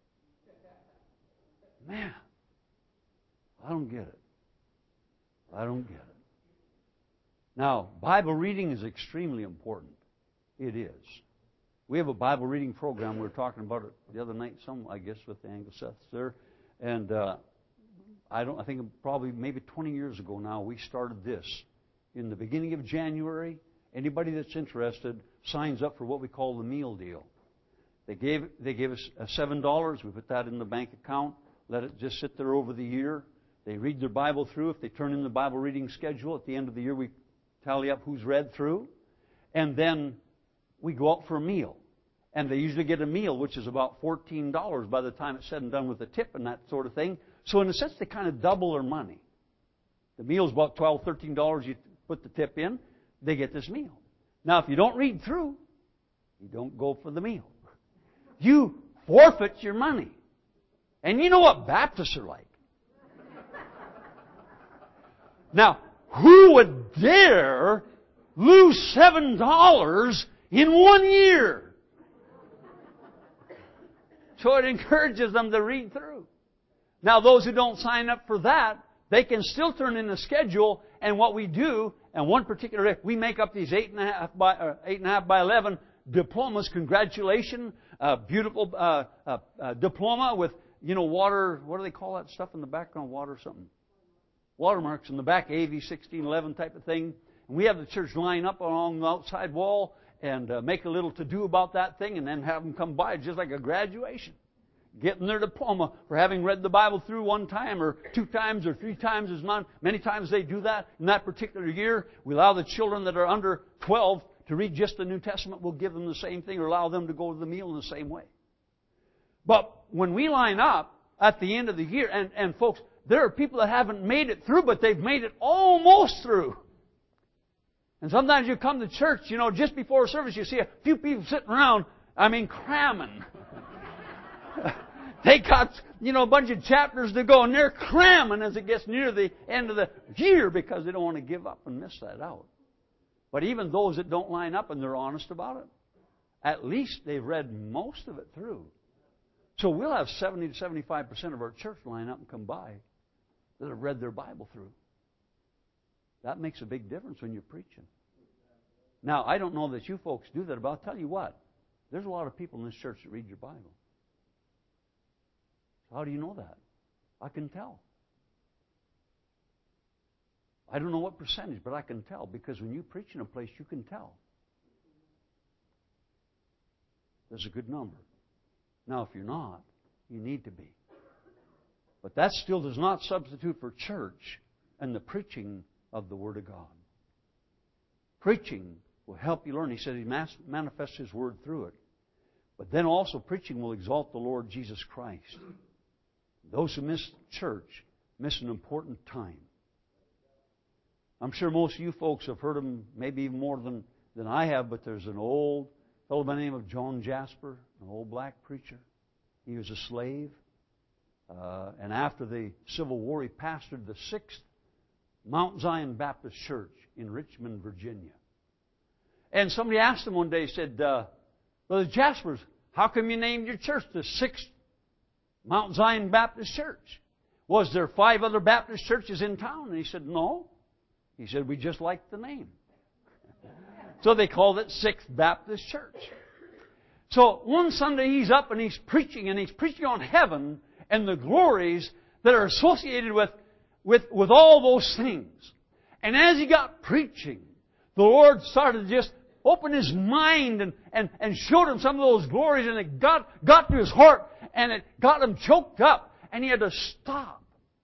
Man, I don't get it. I don't get it. Now, Bible reading is extremely important. It is. We have a Bible reading program. We were talking about it the other night, I guess, with the Anglo-Seths there. And I think probably maybe 20 years ago now, we started this. In the beginning of January, anybody that's interested signs up for what we call the meal deal. They gave us $7. We put that in the bank account, let it just sit there over the year. They read their Bible through. If they turn in the Bible reading schedule, at the end of the year we tally up who's read through. And then we go out for a meal. And they usually get a meal, which is about $14 by the time it's said and done with a tip and that sort of thing. So in a sense, they kind of double their money. The meal's about $12, $13. You put the tip in, they get this meal. Now, if you don't read through, you don't go for the meal. You forfeit your money. And you know what Baptists are like. Now, who would dare lose $7 in 1 year? So it encourages them to read through. Now, those who don't sign up for that, they can still turn in a schedule, and what we do, and one particular day, we make up these 8.5 by 11 diplomas. Congratulations, beautiful diploma with, water. What do they call that stuff in the background? Water something. Watermarks in the back, AV 1611 type of thing. And we have the church line up along the outside wall and make a little to-do about that thing, and then have them come by just like a graduation. Getting their diploma for having read the Bible through 1 time or 2 times or 3 times as many times they do that in that particular year. We allow the children that are under 12 to read just the New Testament. We'll give them the same thing or allow them to go to the meal in the same way. But when we line up at the end of the year, and folks, there are people that haven't made it through, but they've made it almost through. And sometimes you come to church, just before service, you see a few people sitting around, cramming. They got, a bunch of chapters to go, and they're cramming as it gets near the end of the year because they don't want to give up and miss that out. But even those that don't line up and they're honest about it, at least they've read most of it through. So we'll have 70 to 75% of our church line up and come by that have read their Bible through. That makes a big difference when you're preaching. Now, I don't know that you folks do that, but I'll tell you what. There's a lot of people in this church that read your Bible. How do you know that? I can tell. I don't know what percentage, but I can tell, because when you preach in a place, you can tell. There's a good number. Now, if you're not, you need to be. But that still does not substitute for church and the preaching of the Word of God. Preaching will help you learn. He said He manifests His Word through it. But then also preaching will exalt the Lord Jesus Christ. Those who miss church miss an important time. I'm sure most of you folks have heard him maybe even more than I have, but there's an old fellow by the name of John Jasper, an old black preacher. He was a slave. And after the Civil War, he pastored the 6th Mount Zion Baptist Church in Richmond, Virginia. And somebody asked him one day, he said, Brother Jaspers, how come you named your church the 6th Mount Zion Baptist Church? Was there 5 other Baptist churches in town? And he said, no. He said, we just liked the name. So they called it 6th Baptist Church. So one Sunday he's up and he's preaching on heaven and the glories that are associated with all those things. And as he got preaching, the Lord started to just open his mind and showed him some of those glories, and it got to his heart, and it got him choked up, and he had to stop.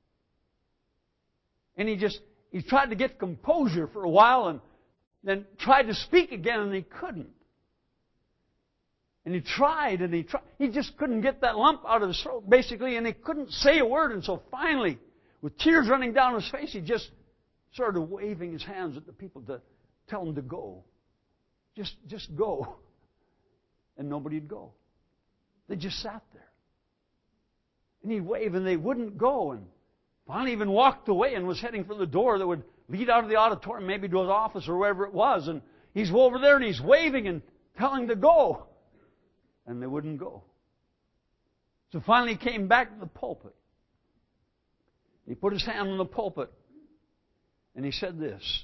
And he tried to get composure for a while, and then tried to speak again, and he couldn't. And he tried. He just couldn't get that lump out of his throat, basically, and he couldn't say a word. And so finally, with tears running down his face, he just started waving his hands at the people to tell them to go. Just go. And nobody would go. They just sat there. And he'd wave, and they wouldn't go. And finally even walked away and was heading for the door that would lead out of the auditorium, maybe to his office or wherever it was. And he's over there, and he's waving and telling them to go. And they wouldn't go. So finally he came back to the pulpit. He put his hand on the pulpit, and he said this.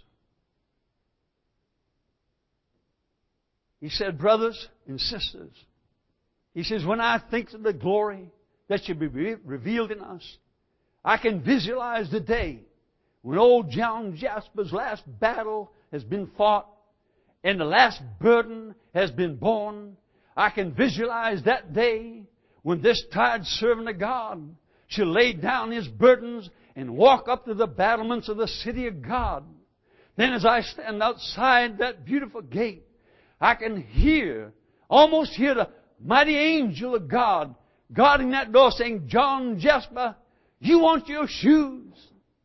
He said, brothers and sisters, he says, when I think of the glory that should be revealed in us, I can visualize the day when old John Jasper's last battle has been fought and the last burden has been borne. I can visualize that day when this tired servant of God shall lay down his burdens and walk up to the battlements of the city of God. Then as I stand outside that beautiful gate, I can almost hear the mighty angel of God guarding that door saying, John Jasper, you want your shoes?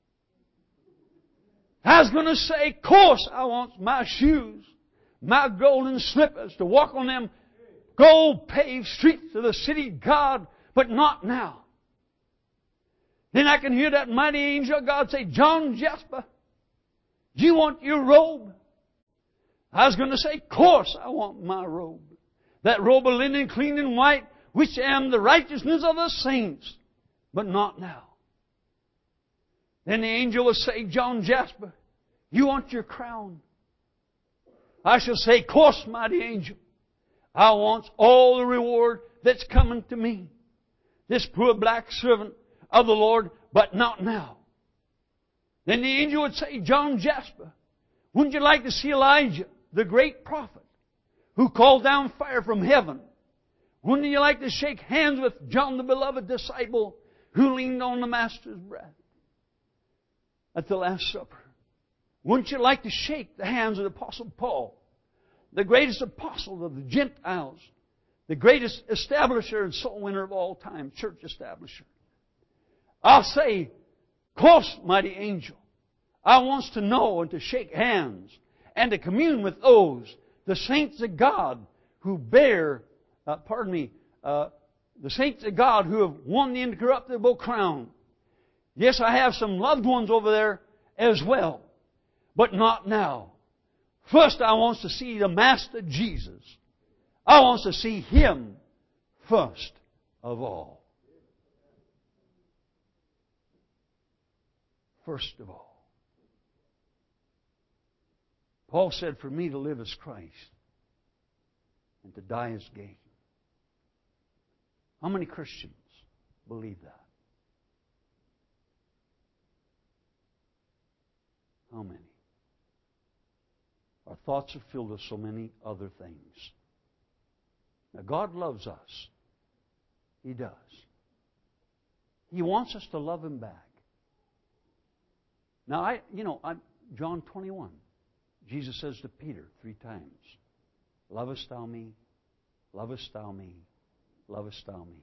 I was going to say, of course I want my shoes, my golden slippers to walk on them gold-paved streets of the city of God, but not now. Then I can hear that mighty angel of God say, John Jasper, you want your robe? I was going to say, of course I want my robe. That robe of linen clean and white, which am the righteousness of the saints, but not now. Then the angel will say, John Jasper, you want your crown? I shall say, of course, mighty angel, I want all the reward that's coming to me. This poor black servant of the Lord, but not now. Then the angel would say, John Jasper, wouldn't you like to see Elijah, the great prophet, who called down fire from heaven? Wouldn't you like to shake hands with John, the beloved disciple, who leaned on the Master's breast at the Last Supper? Wouldn't you like to shake the hands of the Apostle Paul, the greatest apostle of the Gentiles, the greatest establisher and soul winner of all time, church establisher? I'll say, of course, mighty angel, I want to know and to shake hands and to commune with those, the saints of God who bear, the saints of God who have won the incorruptible crown. Yes, I have some loved ones over there as well, but not now. First, I want to see the Master Jesus. I want to see Him first of all. First of all. Paul said, for me to live is Christ, and to die is gain. How many Christians believe that? How many? Our thoughts are filled with so many other things. Now, God loves us. He does. He wants us to love Him back. Now, John 21, Jesus says to Peter 3 times, lovest thou me? Lovest thou me? Lovest thou me?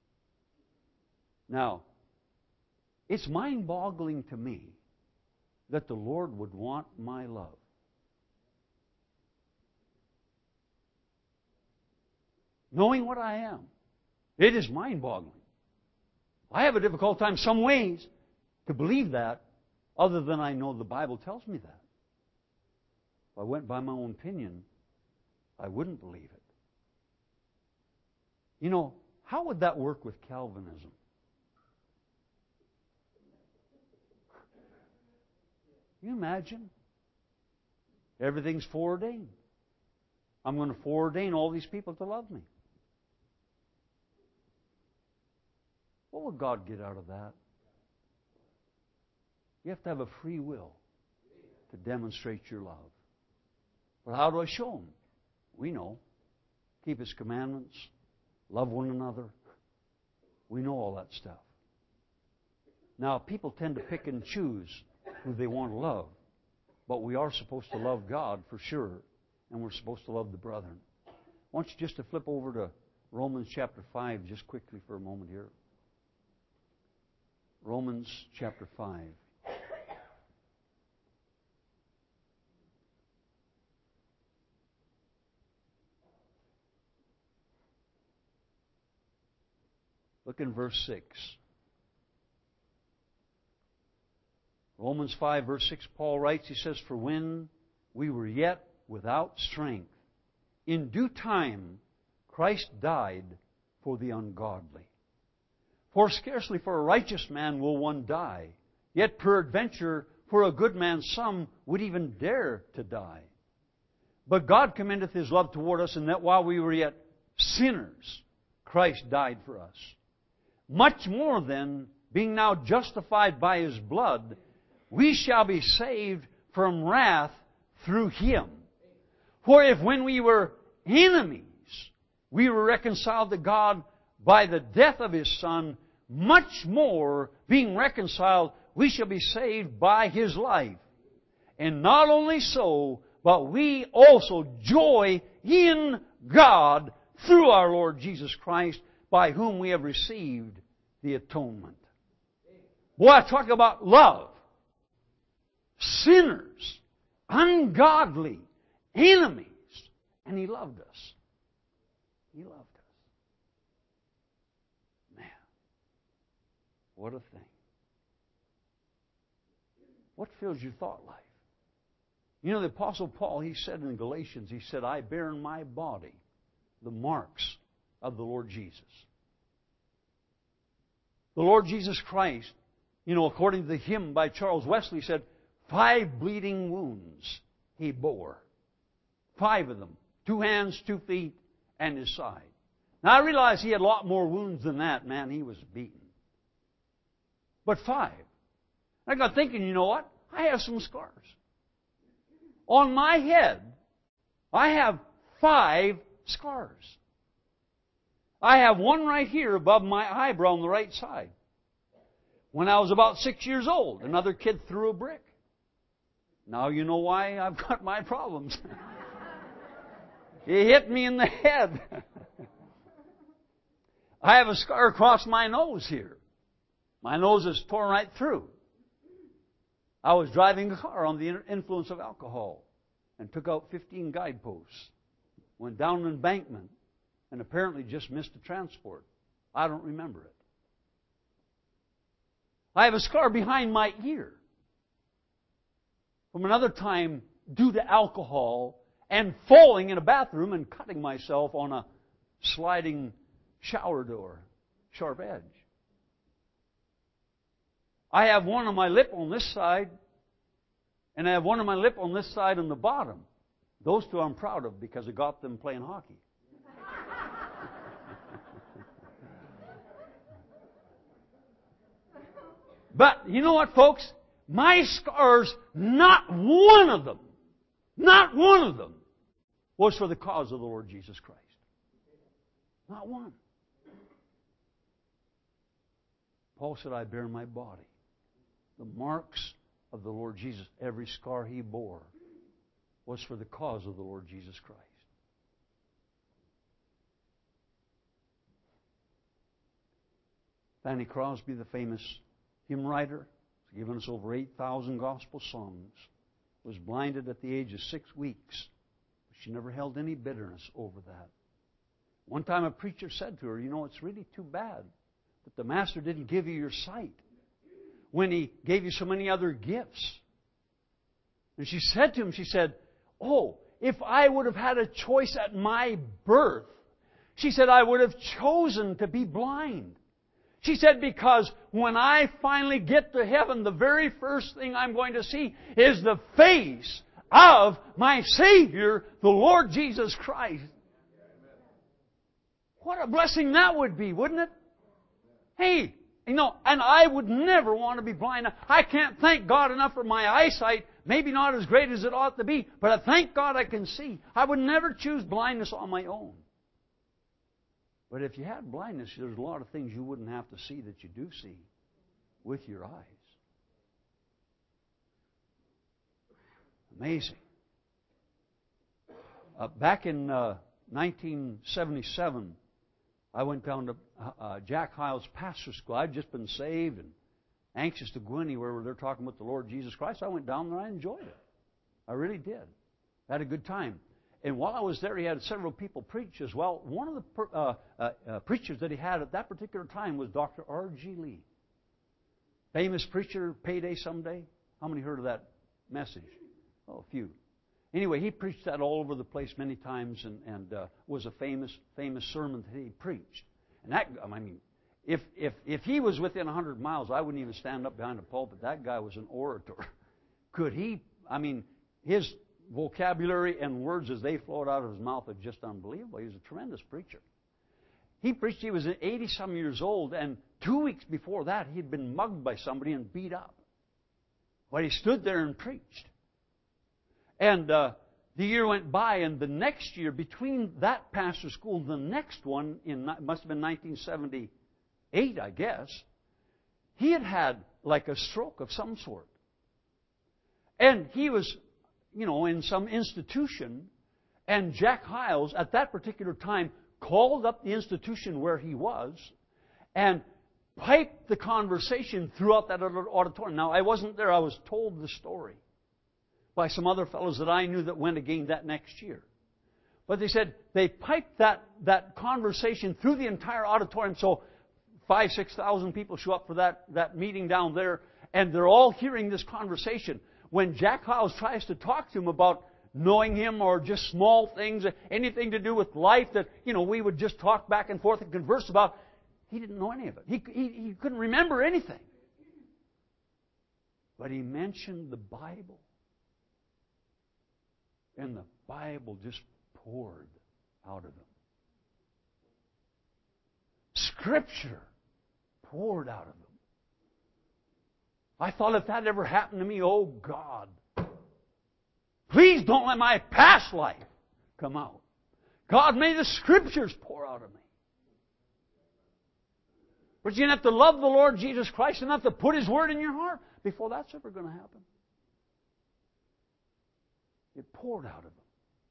Now, it's mind-boggling to me that the Lord would want my love. Knowing what I am, it is mind-boggling. I have a difficult time some ways to believe that, other than I know the Bible tells me that. If I went by my own opinion, I wouldn't believe it. You know, how would that work with Calvinism? Can you imagine? Everything's foreordained. I'm going to foreordain all these people to love me. What will God get out of that? You have to have a free will to demonstrate your love. But how do I show Him? We know. Keep His commandments. Love one another. We know all that stuff. Now, people tend to pick and choose who they want to love. But we are supposed to love God for sure. And we're supposed to love the brethren. I want you just to flip over to Romans chapter 5 just quickly for a moment here. Romans chapter 5. Look in verse 6. Romans 5, verse 6, Paul writes, he says, for when we were yet without strength, in due time Christ died for the ungodly. For scarcely for a righteous man will one die, yet peradventure for a good man some would even dare to die. But God commendeth His love toward us, in that while we were yet sinners, Christ died for us. Much more then, being now justified by His blood, we shall be saved from wrath through Him. For if when we were enemies, we were reconciled to God by the death of His Son, much more, being reconciled, we shall be saved by His life. And not only so, but we also joy in God through our Lord Jesus Christ, by whom we have received the atonement. Boy, I talk about love. Sinners, ungodly, enemies, and He loved us. He loved us. Man, what a thing. What fills your thought life? You know, the Apostle Paul, he said in Galatians, he said, I bear in my body the marks of the Lord Jesus. The Lord Jesus Christ, you know, according to the hymn by Charles Wesley, said, 5 bleeding wounds He bore. 5 of them. 2 hands, 2 feet, and His side. Now I realize He had a lot more wounds than that. Man, He was beaten. But 5. I got thinking, you know what? I have some scars. On my head, I have 5 scars. I have one right here above my eyebrow on the right side. When I was about 6 years old, another kid threw a brick. Now you know why I've got my problems. He hit me in the head. I have a scar across my nose here. My nose is torn right through. I was driving a car on the influence of alcohol and took out 15 guideposts. Went down an embankment and apparently just missed a transport. I don't remember it. I have a scar behind my ear from another time due to alcohol and falling in a bathroom and cutting myself on a sliding shower door, sharp edge. I have one on my lip on this side, and I have one on my lip on this side on the bottom. Those 2 I'm proud of because I got them playing hockey. But you know what, folks? My scars, not one of them was for the cause of the Lord Jesus Christ. Not one. Paul said, I bear in my body the marks of the Lord Jesus. Every scar He bore was for the cause of the Lord Jesus Christ. Fanny Crosby, the famous hymn writer, has given us over 8,000 gospel songs, was blinded at the age of 6 weeks. She never held any bitterness over that. One time a preacher said to her, you know, it's really too bad that the Master didn't give you your sight when He gave you so many other gifts. And she said to him, she said, oh, if I would have had a choice at my birth, she said, I would have chosen to be blind. She said, because when I finally get to heaven, the very first thing I'm going to see is the face of my Savior, the Lord Jesus Christ. What a blessing that would be, wouldn't it? Hey, you know, and I would never want to be blind. I can't thank God enough for my eyesight. Maybe not as great as it ought to be, but I thank God I can see. I would never choose blindness on my own. But if you had blindness, there's a lot of things you wouldn't have to see that you do see with your eyes. Amazing. Back in 1977, I went down to Jack Hyles Pastor School. I'd just been saved and anxious to go anywhere where they're talking about the Lord Jesus Christ. I went down there and I enjoyed it. I really did. I had a good time. And while I was there, he had several people preach as well. One of the preachers that he had at that particular time was Dr. R.G. Lee. Famous preacher, Payday Someday. How many heard of that message? Oh, a few. Anyway, he preached that all over the place many times and was a famous sermon that he preached. And that, I mean, if he was within 100 miles, I wouldn't even stand up behind a pulpit. That guy was an orator. Could he, I mean, his vocabulary and words as they flowed out of his mouth are just unbelievable. He was a tremendous preacher. He preached, he was 80-some years old, and 2 weeks before that, he had been mugged by somebody and beat up. But he stood there and preached. And the year went by, and the next year, between that pastor school and the next one, must have been 1978, I guess, he had like a stroke of some sort. And he was, in some institution, and Jack Hyles, at that particular time, called up the institution where he was and piped the conversation throughout that auditorium. Now, I wasn't there. I was told the story by some other fellows that I knew that went again that next year. But they said they piped that conversation through the entire auditorium, so 5,000-6,000 people show up for that meeting down there, and they're all hearing this conversation. When Jack Hyles tries to talk to him about knowing him or just small things, anything to do with life that, we would just talk back and forth and converse about, he didn't know any of it. He couldn't remember anything. But he mentioned the Bible. And the Bible just poured out of him. Scripture poured out of him. I thought if that ever happened to me, oh God, please don't let my past life come out. God, may the Scriptures pour out of me. But you have to love the Lord Jesus Christ and have to put His Word in your heart before that's ever going to happen. It poured out of him.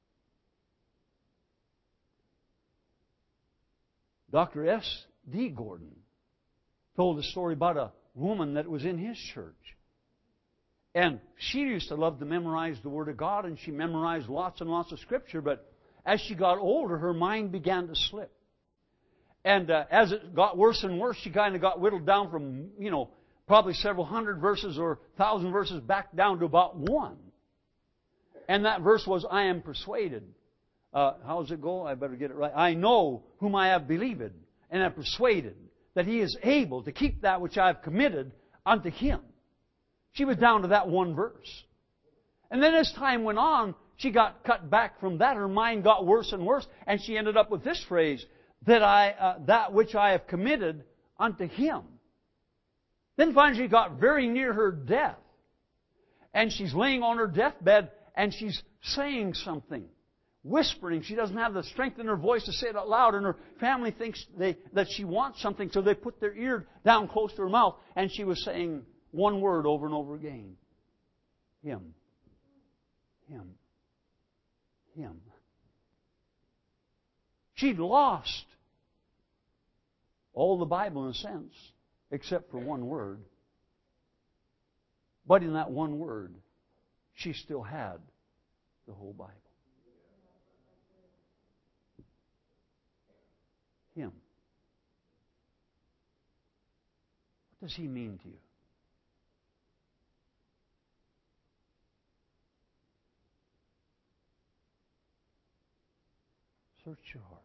Dr. S.D. Gordon told a story about a woman that was in his church. And she used to love to memorize the Word of God, and she memorized lots and lots of Scripture, but as she got older, her mind began to slip. And as it got worse and worse, she kind of got whittled down from, probably several hundred verses or 1,000 verses back down to about one. And that verse was, I am persuaded. How does it go? I better get it right. I know whom I have believed, and am persuaded that He is able to keep that which I have committed unto Him. She was down to that one verse. And then as time went on, she got cut back from that. Her mind got worse and worse, and she ended up with this phrase, that which I have committed unto Him. Then finally she got very near her death. And she's laying on her deathbed, and she's saying something, whispering. She doesn't have the strength in her voice to say it out loud, and her family thinks that she wants something, so they put their ear down close to her mouth, and she was saying one word over and over again. Him. Him. Him. She'd lost all the Bible in a sense, except for one word. But in that one word, she still had the whole Bible. Him. What does He mean to you? Search your heart.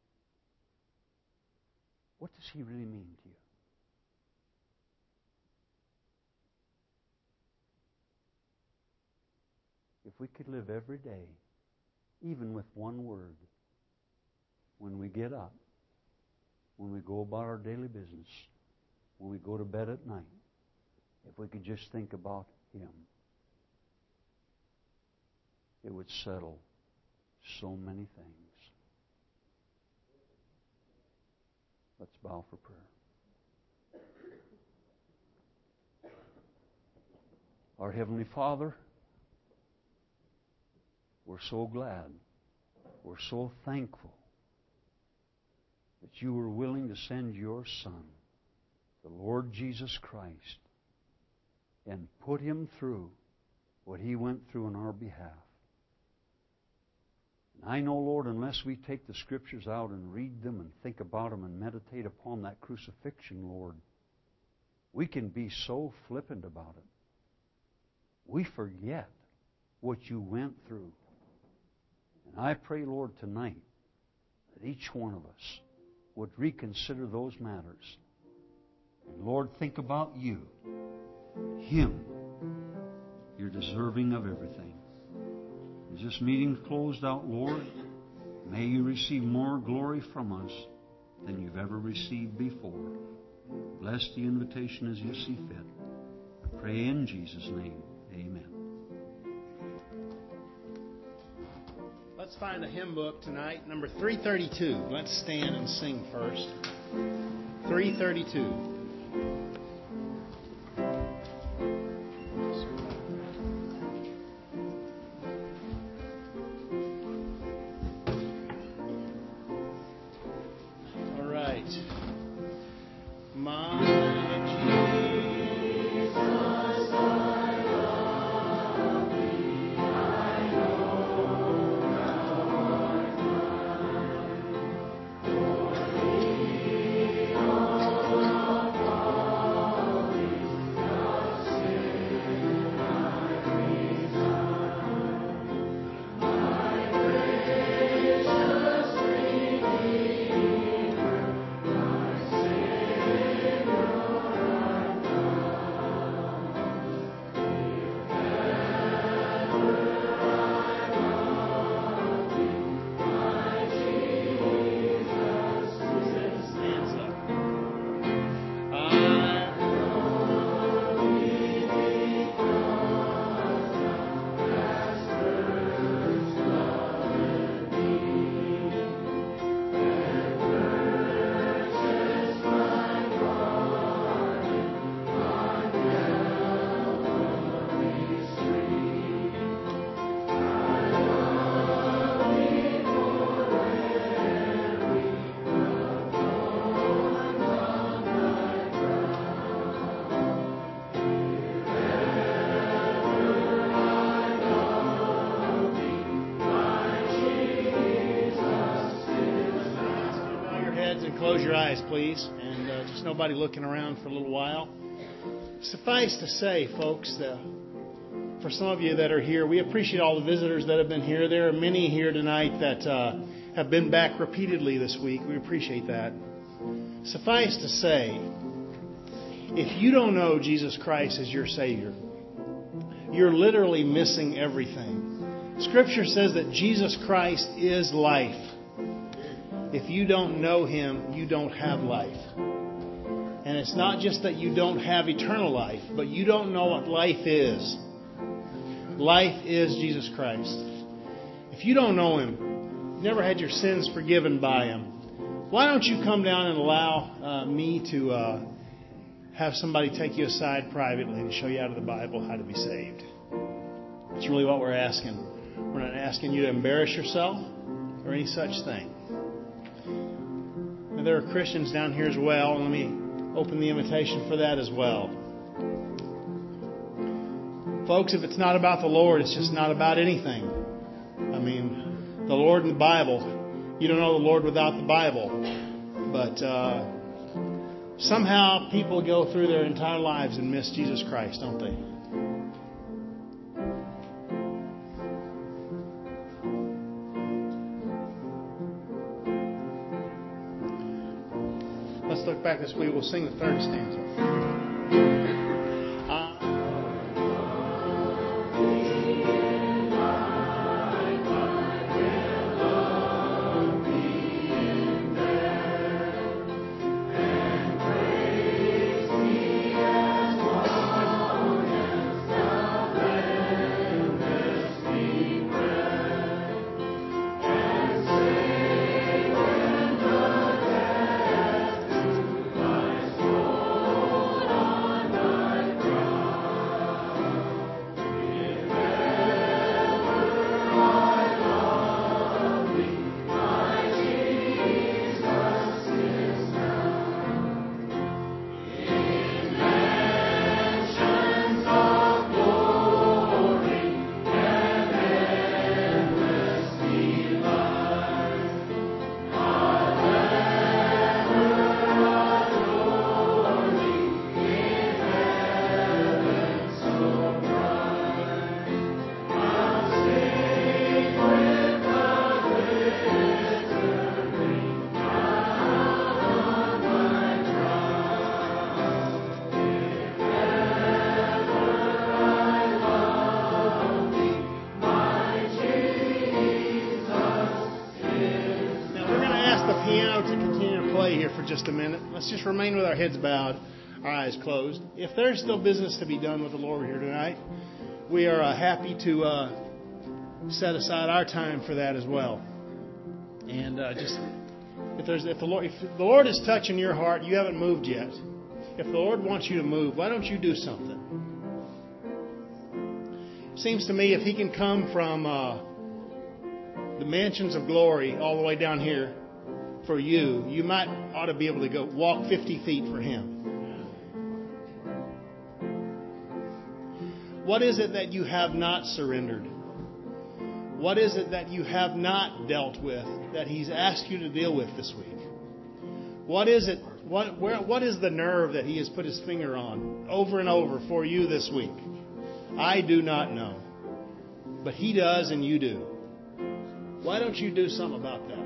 What does He really mean to you? If we could live every day, even with one word, when we get up, when we go about our daily business, when we go to bed at night, if we could just think about Him, it would settle so many things. Let's bow for prayer. Our Heavenly Father, we're so glad, we're so thankful that You were willing to send Your Son, the Lord Jesus Christ, and put Him through what He went through on our behalf. And I know, Lord, unless we take the Scriptures out and read them and think about them and meditate upon that crucifixion, Lord, we can be so flippant about it. We forget what You went through. And I pray, Lord, tonight that each one of us would reconsider those matters. And Lord, think about You, Him. You're deserving of everything. As this meeting closed out, Lord, may You receive more glory from us than You've ever received before. Bless the invitation as you see fit. I pray in Jesus' name. Amen. Let's find a hymn book tonight, number 332. Let's stand and sing first. 332. Close your eyes, please, and just nobody looking around for a little while. Suffice to say, folks, that for some of you that are here, we appreciate all the visitors that have been here. There are many here tonight that have been back repeatedly this week. We appreciate that. Suffice to say, if you don't know Jesus Christ as your Savior, you're literally missing everything. Scripture says that Jesus Christ is life. If you don't know Him, you don't have life. And it's not just that you don't have eternal life, but you don't know what life is. Life is Jesus Christ. If you don't know Him, you've never had your sins forgiven by Him, why don't you come down and allow me to have somebody take you aside privately and show you out of the Bible how to be saved? That's really what we're asking. We're not asking you to embarrass yourself or any such thing. There are Christians down here as well. Let me open the invitation for that as well. Folks, if it's not about the Lord, it's just not about anything. I mean, the Lord and the Bible, you don't know the Lord without the Bible. But somehow people go through their entire lives and miss Jesus Christ, don't they? Let's look back this week. We'll sing the third stanza. Let's just remain with our heads bowed, our eyes closed. If there's still business to be done with the Lord here tonight, we are happy to set aside our time for that as well. And if the Lord is touching your heart, you haven't moved yet. If the Lord wants you to move, why don't you do something? Seems to me if He can come from the mansions of glory all the way down here for you, you ought to be able to go walk 50 feet for Him. What is it that you have not surrendered? What is it that you have not dealt with that He's asked you to deal with this week? What is it? What is the nerve that He has put His finger on over and over for you this week? I do not know. But He does and you do. Why don't you do something about that?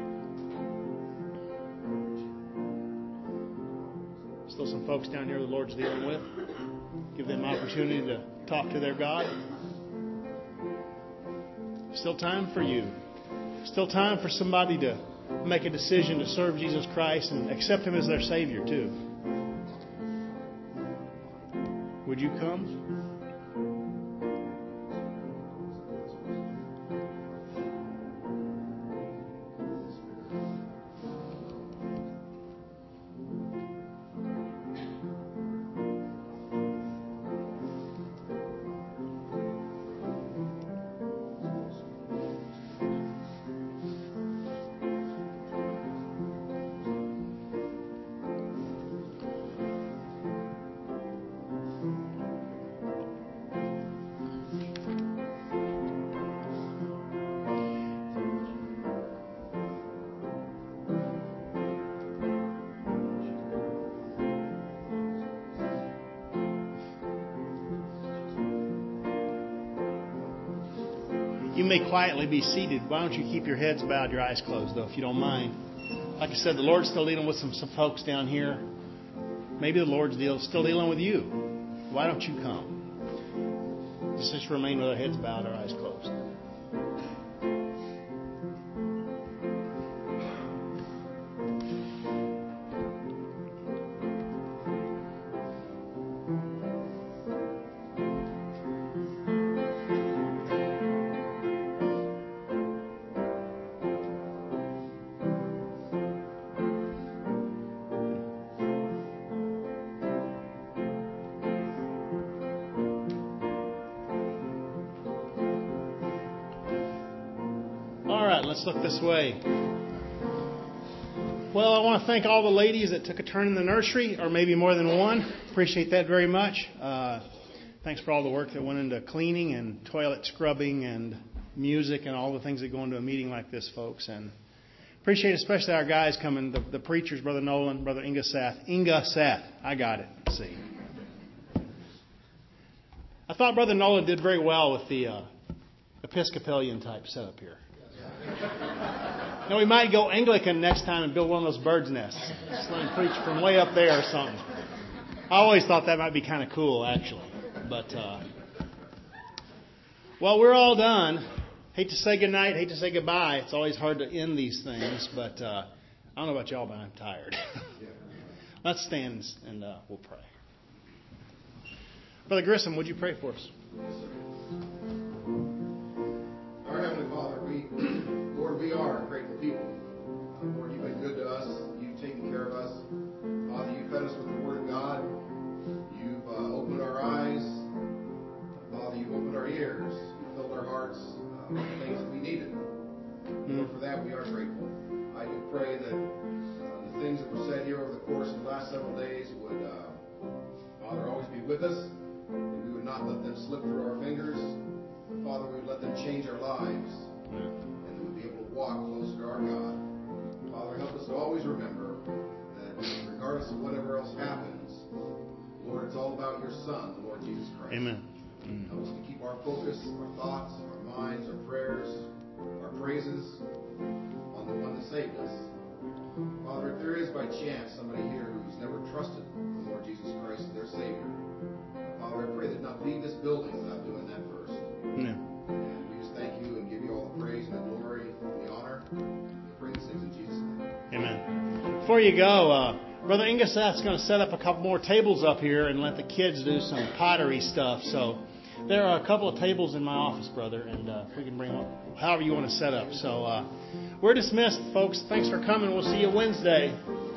Still some folks down here the Lord's dealing with. Give them opportunity to talk to their God. Still time for you. Still time for somebody to make a decision to serve Jesus Christ and accept Him as their Savior too. Would you come? You may quietly be seated. Why don't you keep your heads bowed, your eyes closed, though, if you don't mind. Like I said, the Lord's still dealing with some folks down here. Maybe the Lord's still dealing with you. Why don't you come? Just remain with our heads bowed, our eyes closed. Let's look this way. Well, I want to thank all the ladies that took a turn in the nursery, or maybe more than one. Appreciate that very much. Thanks for all the work that went into cleaning and toilet scrubbing and music and all the things that go into a meeting like this, folks. And appreciate especially our guys coming, the preachers, Brother Nolan, Brother Inga Seth. I got it. Let's see. I thought Brother Nolan did very well with the Episcopalian type setup here. Now we might go Anglican next time and build one of those bird's nests. Just let him preach from way up there or something. I always thought that might be kind of cool, actually. But, well, we're all done. Hate to say goodnight, hate to say goodbye. It's always hard to end these things, but I don't know about y'all, but I'm tired. Let's stand and we'll pray. Brother Grissom, would you pray for us? Our Heavenly Father, Lord, we are grateful people. Lord, you've been good to us. You've taken care of us. Father, you fed us with the Word of God. You've opened our eyes. Father, you've opened our ears. You've filled our hearts with the things that we needed. Lord, for that we are grateful. I do pray that the things that were said here over the course of the last several days would, Father, always be with us. That we would not let them slip through our fingers. Father, we would let them change our lives, and we would be able to walk closer to our God. Father, help us to always remember that regardless of whatever else happens, Lord, it's all about your Son, the Lord Jesus Christ. Amen. Help us to keep our focus, our thoughts, our minds, our prayers, our praises on the one that saved us. Father, if there is by chance somebody here who's never trusted the Lord Jesus Christ as their Savior, Father, I pray that not leave this building without doing that first. Yeah. And we just thank you and give you all the praise and the glory and the honor. We pray these things in Jesus' name. Amen. Before you go, Brother Ingeseth's going to set up a couple more tables up here and let the kids do some pottery stuff. So there are a couple of tables in my office, brother, and if we can bring them up, however you want to set up. So we're dismissed, folks. Thanks for coming. We'll see you Wednesday.